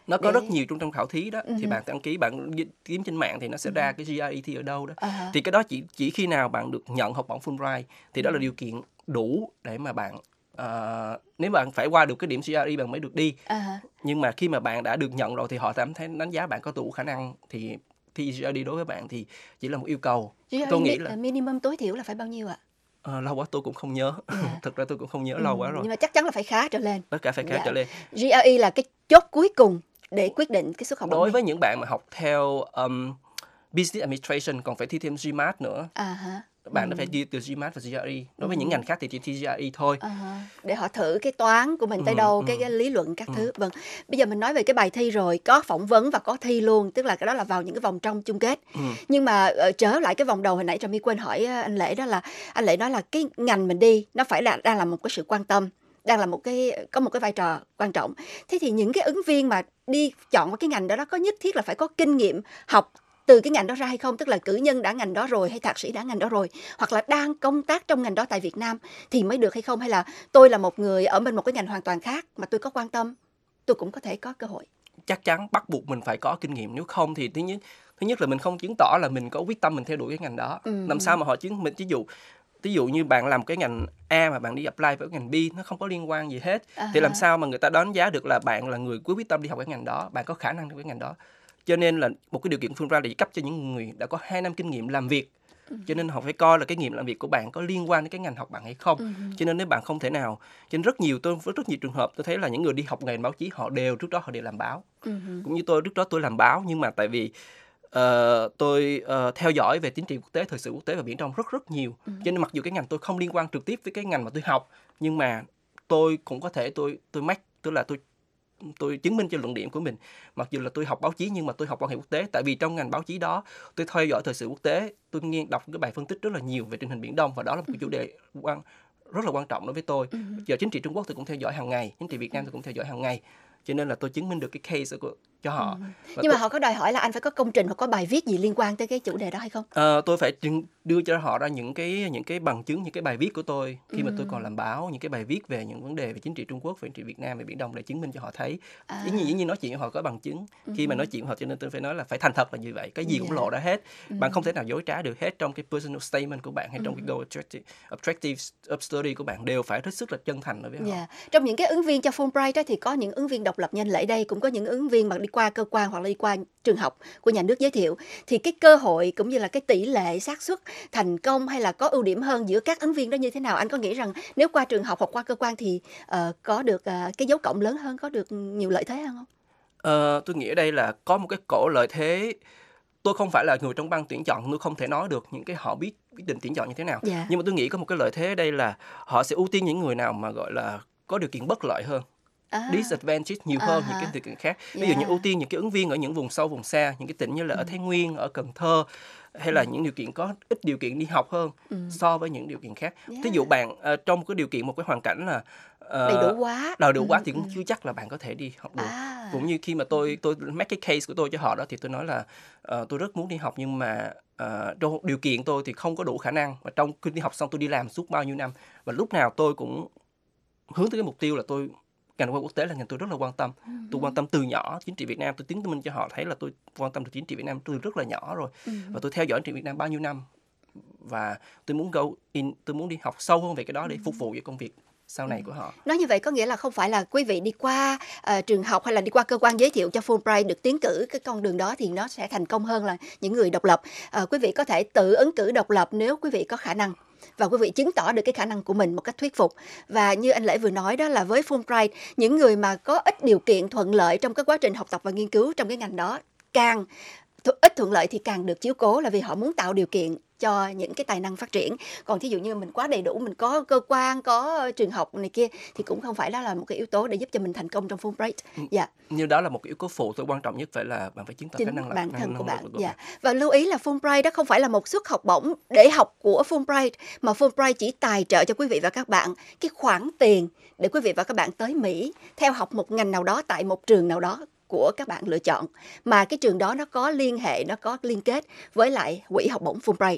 Nó có để... rất nhiều trung tâm khảo thí đó, thì bạn đăng ký, bạn kiếm trên mạng thì nó sẽ ra cái GRE thi ở đâu đó. Thì cái đó chỉ khi nào bạn được nhận học bổng Fulbright thì đó là điều kiện đủ để mà bạn nếu bạn phải qua được cái điểm GRE bạn mới được đi. Nhưng mà khi mà bạn đã được nhận rồi thì họ cảm thấy đánh giá bạn có đủ khả năng thì thi GRE đối với bạn thì chỉ là một yêu cầu. Tôi nghĩ là minimum tối thiểu là phải bao nhiêu ạ? Lâu quá tôi cũng không nhớ. Thực ra tôi cũng không nhớ, lâu quá rồi. Nhưng mà chắc chắn là phải khá trở lên. Tất cả phải khá trở lên. GRE là cái chốt cuối cùng để quyết định cái suất học bổng. Đối với những bạn mà học theo Business Administration còn phải thi thêm GMAT nữa. Bạn đã phải đi từ GMAT và GRE. Đối với những ngành khác thì chỉ thi GRE thôi. Để họ thử cái toán của mình tới đâu, cái lý luận các thứ. Vâng. Bây giờ mình nói về cái bài thi rồi, có phỏng vấn và có thi luôn, tức là cái đó là vào những cái vòng trong chung kết. Nhưng mà trở lại cái vòng đầu hồi nãy Trà My quên hỏi anh Lễ, đó là anh Lễ nói là cái ngành mình đi nó phải là đang là một cái sự quan tâm, đang là có một cái vai trò quan trọng. Thế thì những cái ứng viên mà đi chọn cái ngành đó có nhất thiết là phải có kinh nghiệm học từ cái ngành đó ra hay không, tức là cử nhân đã ngành đó rồi hay thạc sĩ đã ngành đó rồi, hoặc là đang công tác trong ngành đó tại Việt Nam thì mới được hay không, hay là tôi là một người ở bên một cái ngành hoàn toàn khác mà tôi có quan tâm tôi cũng có thể có cơ hội? Chắc chắn bắt buộc mình phải có kinh nghiệm, nếu không thì thứ nhất là mình không chứng tỏ là mình có quyết tâm mình theo đuổi cái ngành đó. Làm sao mà họ chứng mình, ví dụ như bạn làm cái ngành A mà bạn đi apply với ngành B nó không có liên quan gì hết, thì làm sao mà người ta đánh giá được là bạn là người quyết tâm đi học cái ngành đó, bạn có khả năng trong cái ngành đó. Cho nên là một cái điều kiện Fulbright để cấp cho những người đã có 2 năm kinh nghiệm làm việc. Cho nên họ phải coi là cái nghiệm làm việc của bạn có liên quan đến cái ngành học bạn hay không. Cho nên nếu bạn không thể nào, cho nên rất nhiều trường hợp tôi thấy là những người đi học ngành báo chí trước đó họ đều làm báo. Cũng như tôi, trước đó tôi làm báo, nhưng mà tại vì tôi theo dõi về chính trị quốc tế, thời sự quốc tế và Biển Đông rất nhiều. Cho nên mặc dù cái ngành tôi không liên quan trực tiếp với cái ngành mà tôi học, nhưng mà tôi cũng có thể tôi chứng minh cho luận điểm của mình. Mặc dù là tôi học báo chí nhưng mà tôi học quan hệ quốc tế, tại vì trong ngành báo chí đó tôi theo dõi thời sự quốc tế, tôi đọc cái bài phân tích rất là nhiều về tình hình Biển Đông, và đó là một cái chủ đề rất là quan trọng đối với tôi. Giờ chính trị Trung Quốc tôi cũng theo dõi hàng ngày, chính trị Việt Nam tôi cũng theo dõi hàng ngày, cho nên là tôi chứng minh được cái case cho họ. Nhưng mà họ có đòi hỏi là anh phải có công trình hoặc có bài viết gì liên quan tới cái chủ đề đó hay không? Tôi phải đưa cho họ ra những cái bằng chứng, những cái bài viết của tôi khi mà tôi còn làm báo, những cái bài viết về những vấn đề về chính trị Trung Quốc, về chính trị Việt Nam, về Biển Đông, để chứng minh cho họ thấy. Dĩ nhiên nói chuyện với họ có bằng chứng. Khi mà nói chuyện với họ, cho nên tôi phải nói là phải thành thật là như vậy, cái gì cũng lộ ra hết. Bạn không thể nào dối trá được hết trong cái personal statement của bạn hay trong cái goal objective of study của bạn, đều phải hết sức là chân thành đối với họ. Trong những cái ứng viên cho Fulbright đó thì có những ứng viên độc lập như anh Lễ đây, cũng có những ứng viên mà đi qua cơ quan hoặc là đi qua trường học của nhà nước giới thiệu, thì cái cơ hội cũng như là cái tỷ lệ xác suất thành công hay là có ưu điểm hơn giữa các ứng viên đó như thế nào? Anh có nghĩ rằng nếu qua trường học hoặc qua cơ quan thì có được cái dấu cộng lớn hơn, có được nhiều lợi thế hơn không? Tôi nghĩ ở đây là có một cái cổ lợi thế. Tôi không phải là người trong ban tuyển chọn, tôi không thể nói được những cái họ biết định tuyển chọn như thế nào. Nhưng mà tôi nghĩ có một cái lợi thế ở đây là họ sẽ ưu tiên những người nào mà gọi là có điều kiện bất lợi hơn. Disadvantage nhiều hơn những cái điều kiện khác. Ví dụ như ưu tiên những cái ứng viên ở những vùng sâu vùng xa, những cái tỉnh như là ở Thái Nguyên, ở Cần Thơ, hay là những điều kiện có ít điều kiện đi học hơn so với những điều kiện khác. Thí dụ bạn trong cái điều kiện, một cái hoàn cảnh là đầy đủ quá thì cũng chưa chắc là bạn có thể đi học được. Cũng như khi mà tôi make cái case của tôi cho họ đó, thì tôi nói là tôi rất muốn đi học, nhưng mà trong điều kiện tôi thì không có đủ khả năng. Và trong khi đi học xong tôi đi làm suốt bao nhiêu năm, và lúc nào tôi cũng hướng tới cái mục tiêu là ngành quan quốc tế là ngành tôi rất là quan tâm. Tôi quan tâm từ nhỏ chính trị Việt Nam, tôi chứng minh cho họ thấy là tôi quan tâm được chính trị Việt Nam từ rất là nhỏ rồi. Và tôi theo dõi chính trị Việt Nam bao nhiêu năm, và tôi muốn đi học sâu hơn về cái đó để phục vụ cho công việc sau này của họ. Nói như vậy có nghĩa là không phải là quý vị đi qua trường học hay là đi qua cơ quan giới thiệu cho Fulbright được tiến cử cái con đường đó thì nó sẽ thành công hơn là những người độc lập. Quý vị có thể tự ứng cử độc lập nếu quý vị có khả năng và quý vị chứng tỏ được cái khả năng của mình một cách thuyết phục. Và như anh Lễ vừa nói đó, là với Fulbright, những người mà có ít điều kiện thuận lợi trong cái quá trình học tập và nghiên cứu trong cái ngành đó, càng ít thuận lợi thì càng được chiếu cố, là vì họ muốn tạo điều kiện cho những cái tài năng phát triển. Còn thí dụ như mình quá đầy đủ, mình có cơ quan, có trường học này kia, thì cũng không phải đó là một cái yếu tố để giúp cho mình thành công trong Fulbright. Như đó là một cái yếu tố phụ, tôi quan trọng nhất phải là bạn phải chứng tỏ khả năng bản thân của bạn. Và lưu ý là Fulbright đó không phải là một suất học bổng để học của Fulbright, mà Fulbright chỉ tài trợ cho quý vị và các bạn cái khoản tiền để quý vị và các bạn tới Mỹ theo học một ngành nào đó tại một trường nào đó của các bạn lựa chọn, mà cái trường đó nó có liên hệ, nó có liên kết với lại quỹ học bổng Fulbright.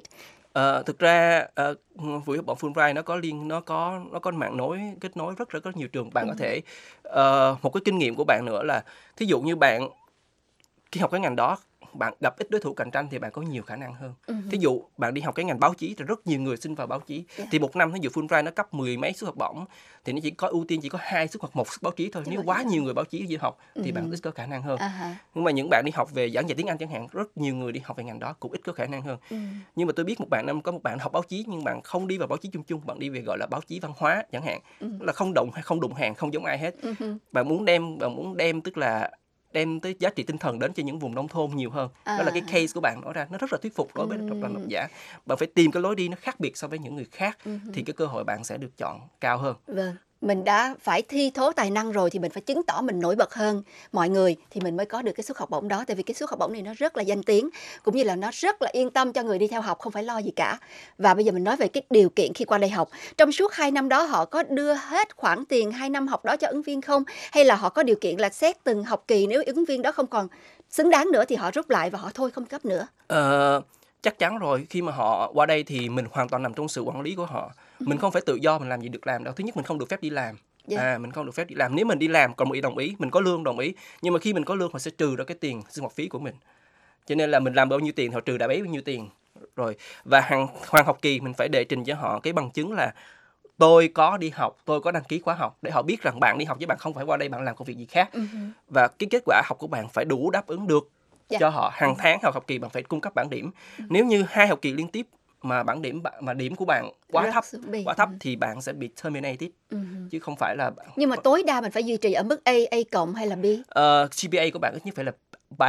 Thực ra Quỹ học bổng Fulbright nó có mạng kết nối rất có nhiều trường. Bạn có thể một cái kinh nghiệm của bạn nữa là thí dụ như bạn khi học cái ngành đó bạn gặp ít đối thủ cạnh tranh thì bạn có nhiều khả năng hơn. Thí dụ bạn đi học cái ngành báo chí thì rất nhiều người xin vào báo chí. Thì một năm thí dụ Fulbright nó cấp 10 mấy suất học bổng thì nó chỉ có ưu tiên chỉ có 2 suất hoặc 1 suất báo chí thôi. Nếu quá nhiều người báo chí đi học thì bạn ít có khả năng hơn. Nhưng mà những bạn đi học về giảng dạy tiếng Anh chẳng hạn, rất nhiều người đi học về ngành đó cũng ít có khả năng hơn. Nhưng mà tôi biết có một bạn học báo chí nhưng bạn không đi vào báo chí chung, bạn đi về gọi là báo chí văn hóa chẳng hạn, là không đụng hàng, không giống ai hết. Bạn muốn đem tức là đem tới giá trị tinh thần đến cho những vùng nông thôn nhiều hơn. Đó là cái case của bạn nói ra, nó rất là thuyết phục đối với độc giả. Bạn phải tìm cái lối đi nó khác biệt so với những người khác thì cái cơ hội bạn sẽ được chọn cao hơn. Vâng. Mình đã phải thi thố tài năng rồi thì mình phải chứng tỏ mình nổi bật hơn mọi người thì mình mới có được cái suất học bổng đó. Tại vì cái suất học bổng này nó rất là danh tiếng, cũng như là nó rất là yên tâm cho người đi theo học, không phải lo gì cả. Và bây giờ mình nói về cái điều kiện khi qua đây học. Trong suốt 2 năm đó họ có đưa hết khoản tiền 2 năm học đó cho ứng viên không? Hay là họ có điều kiện là xét từng học kỳ, nếu ứng viên đó không còn xứng đáng nữa thì họ rút lại và họ thôi không cấp nữa? Chắc chắn rồi, khi mà họ qua đây thì mình hoàn toàn nằm trong sự quản lý của họ. Mình không phải tự do mình làm gì được làm đâu. Thứ nhất mình không được phép đi làm. Mình không được phép đi làm. Nếu mình đi làm còn đồng ý, mình có lương đồng ý. Nhưng mà khi mình có lương họ sẽ trừ ra cái tiền sinh hoạt phí của mình. Cho nên là mình làm bao nhiêu tiền họ trừ đã bấy bao nhiêu tiền rồi. Và hàng học kỳ mình phải đệ trình cho họ cái bằng chứng là tôi có đi học, tôi có đăng ký khóa học, để họ biết rằng bạn đi học chứ bạn không phải qua đây bạn làm công việc gì khác. Và cái kết quả học của bạn phải đủ đáp ứng được cho họ. Hàng tháng học kỳ bạn phải cung cấp bảng điểm. Nếu như 2 học kỳ liên tiếp mà điểm của bạn quá thấp thì bạn sẽ bị terminated, chứ không phải là bạn... Nhưng mà tối đa mình phải duy trì ở mức A cộng hay là B? GPA của bạn ít nhất phải là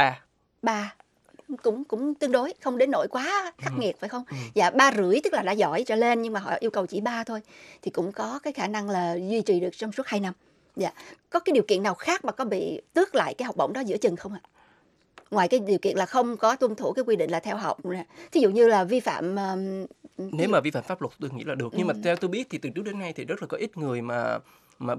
3. Cũng tương đối, không đến nỗi quá khắc nghiệt phải không? Dạ 3,5 tức là đã giỏi trở lên, nhưng mà họ yêu cầu chỉ 3 thôi thì cũng có cái khả năng là duy trì được trong suốt 2 năm. Dạ. Có cái điều kiện nào khác mà có bị tước lại cái học bổng đó giữa chừng không ạ? Ngoài cái điều kiện là không có tuân thủ cái quy định là theo học nè. Thí dụ như là vi phạm... Nếu mà vi phạm pháp luật tôi nghĩ là được. Nhưng mà theo tôi biết thì từ trước đến nay thì rất là có ít người mà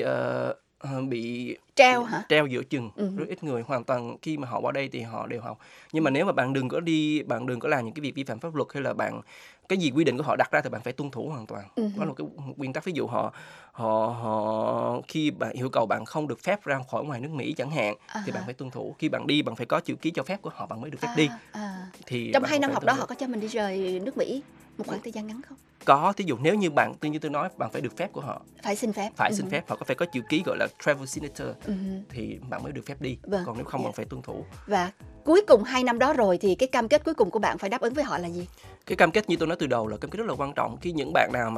bị treo hả? Treo giữa chừng. Rất ít người, hoàn toàn khi mà họ qua đây thì họ đều học. Nhưng mà nếu mà bạn đừng có làm những cái việc vi phạm pháp luật, hay là cái gì quy định của họ đặt ra thì bạn phải tuân thủ hoàn toàn. Đó là một nguyên tắc. Ví dụ họ khi bạn yêu cầu bạn không được phép ra khỏi ngoài nước Mỹ chẳng hạn, thì bạn phải tuân thủ. Khi bạn đi bạn phải có chữ ký cho phép của họ bạn mới được phép đi. Thì trong 2 năm học đó họ có cho mình đi rời nước Mỹ một khoảng thời gian ngắn không? Có, ví dụ nếu như như tôi nói, bạn phải được phép của họ. Phải xin phép. Xin phép, họ phải có chữ ký gọi là travel signature thì bạn mới được phép đi. Còn nếu không bạn phải tuân thủ. Và cuối cùng 2 năm đó rồi thì cái cam kết cuối cùng của bạn phải đáp ứng với họ là gì? Cái cam kết như tôi nói từ đầu là cam kết rất là quan trọng. Khi những bạn nào mà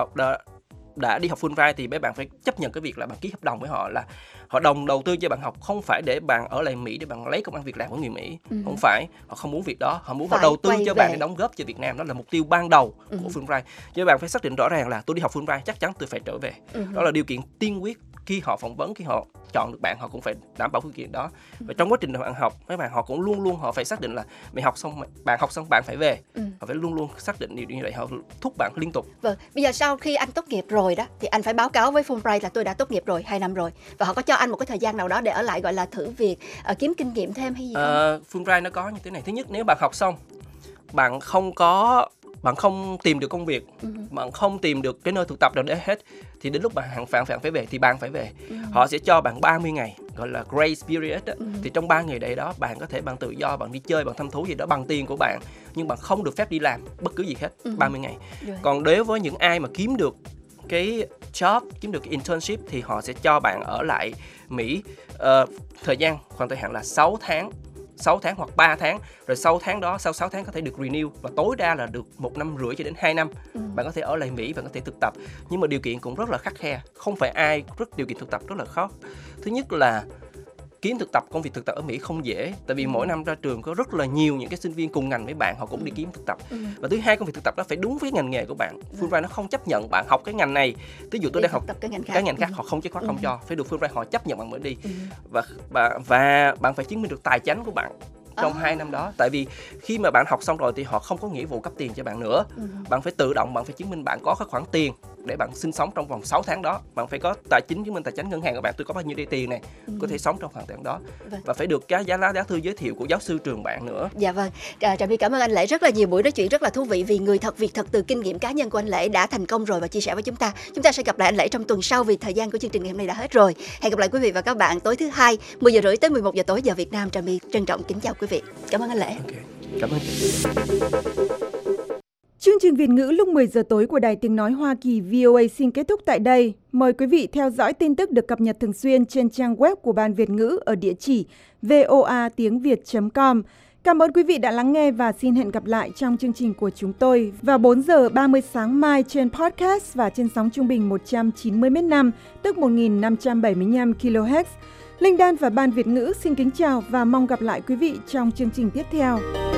đã đi học Fulbright thì mấy bạn phải chấp nhận cái việc là bạn ký hợp đồng với họ, là họ đầu tư cho bạn học không phải để bạn ở lại Mỹ để bạn lấy công ăn việc làm của người Mỹ. Không phải, họ không muốn việc đó, họ muốn họ đầu tư cho bạn để đóng góp cho Việt Nam. Đó là mục tiêu ban đầu của Fulbright. Cho bạn phải xác định rõ ràng là tôi đi học Fulbright chắc chắn tôi phải trở về. Đó là điều kiện tiên quyết. Khi họ phỏng vấn, khi họ chọn được bạn, họ cũng phải đảm bảo điều kiện đó. Và trong quá trình bạn học, mấy bạn họ cũng luôn họ phải xác định là bạn học xong bạn phải về. Họ phải luôn xác định điều như vậy, họ thúc bạn liên tục. Vâng, bây giờ sau khi anh tốt nghiệp rồi đó thì anh phải báo cáo với Fulbright là tôi đã tốt nghiệp rồi 2 năm rồi, và họ có cho anh một cái thời gian nào đó để ở lại gọi là thử việc, kiếm kinh nghiệm thêm hay gì không? Fulbright nó có như thế này. Thứ nhất, nếu bạn học xong bạn không tìm được công việc, bạn không tìm được cái nơi thực tập nào để hết, thì đến lúc bạn phải về thì bạn phải về. Họ sẽ cho bạn 30 ngày gọi là grace period đó. Thì trong 3 ngày đấy đó bạn có thể bạn tự do, bạn đi chơi, bạn thăm thú gì đó bằng tiền của bạn, nhưng bạn không được phép đi làm bất cứ gì hết 30 ngày. Còn đối với những ai mà kiếm được cái job, kiếm được cái internship thì họ sẽ cho bạn ở lại Mỹ khoảng thời hạn là 6 tháng hoặc 3 tháng. Rồi sau 6 tháng có thể được renew, và tối đa là được 1,5 năm cho đến 2 năm. Bạn có thể ở lại Mỹ, bạn có thể thực tập. Nhưng mà điều kiện cũng rất là khắt khe. Không phải ai điều kiện thực tập rất là khó. Thứ nhất là kiếm công việc thực tập ở Mỹ không dễ, tại vì mỗi năm ra trường có rất là nhiều những cái sinh viên cùng ngành với bạn, họ cũng đi kiếm thực tập. Và thứ hai, công việc thực tập đó phải đúng với ngành nghề của bạn. Fulbright nó không chấp nhận bạn học cái ngành này, ví dụ tôi đang học cái ngành khác, họ không chếch khóa, không cho, phải được Fulbright họ chấp nhận bạn mới đi. Và bạn phải chứng minh được tài chánh của bạn. trong 2 năm đó. Tại vì khi mà bạn học xong rồi thì họ không có nghĩa vụ cấp tiền cho bạn nữa. Bạn phải tự động, bạn phải chứng minh bạn có cái khoản tiền để bạn sinh sống trong vòng 6 tháng đó. Bạn phải có tài chính, chứng minh tài chính ngân hàng của bạn, tôi có bao nhiêu đây tiền này, có thể sống trong khoảng thời gian đó. Và phải được cái giá thư giới thiệu của giáo sư trường bạn nữa. Dạ vâng, Trà My cảm ơn anh Lễ rất là nhiều, buổi nói chuyện rất là thú vị vì người thật việc thật từ kinh nghiệm cá nhân của anh Lễ đã thành công rồi và chia sẻ với chúng ta. Chúng ta sẽ gặp lại anh Lễ trong tuần sau vì thời gian của chương trình ngày hôm nay đã hết rồi. Hẹn gặp lại quý vị và các bạn tối thứ Hai 10 giờ rưỡi tới 11 giờ tối giờ Việt Nam. Trà My trân trọng kính chào quý vị. Cảm ơn anh Lễ. Okay. Cảm ơn. Chương trình Việt ngữ lúc 10 giờ tối của Đài Tiếng Nói Hoa Kỳ VOA xin kết thúc tại đây. Mời quý vị theo dõi tin tức được cập nhật thường xuyên trên trang web của Ban Việt ngữ ở địa chỉ voatiengviet.com. Cảm ơn quý vị đã lắng nghe và xin hẹn gặp lại trong chương trình của chúng tôi vào 4 giờ 30 sáng mai trên podcast và trên sóng trung bình 190 m/5, tức 1575 kHz. Linh Đan và Ban Việt ngữ xin kính chào và mong gặp lại quý vị trong chương trình tiếp theo.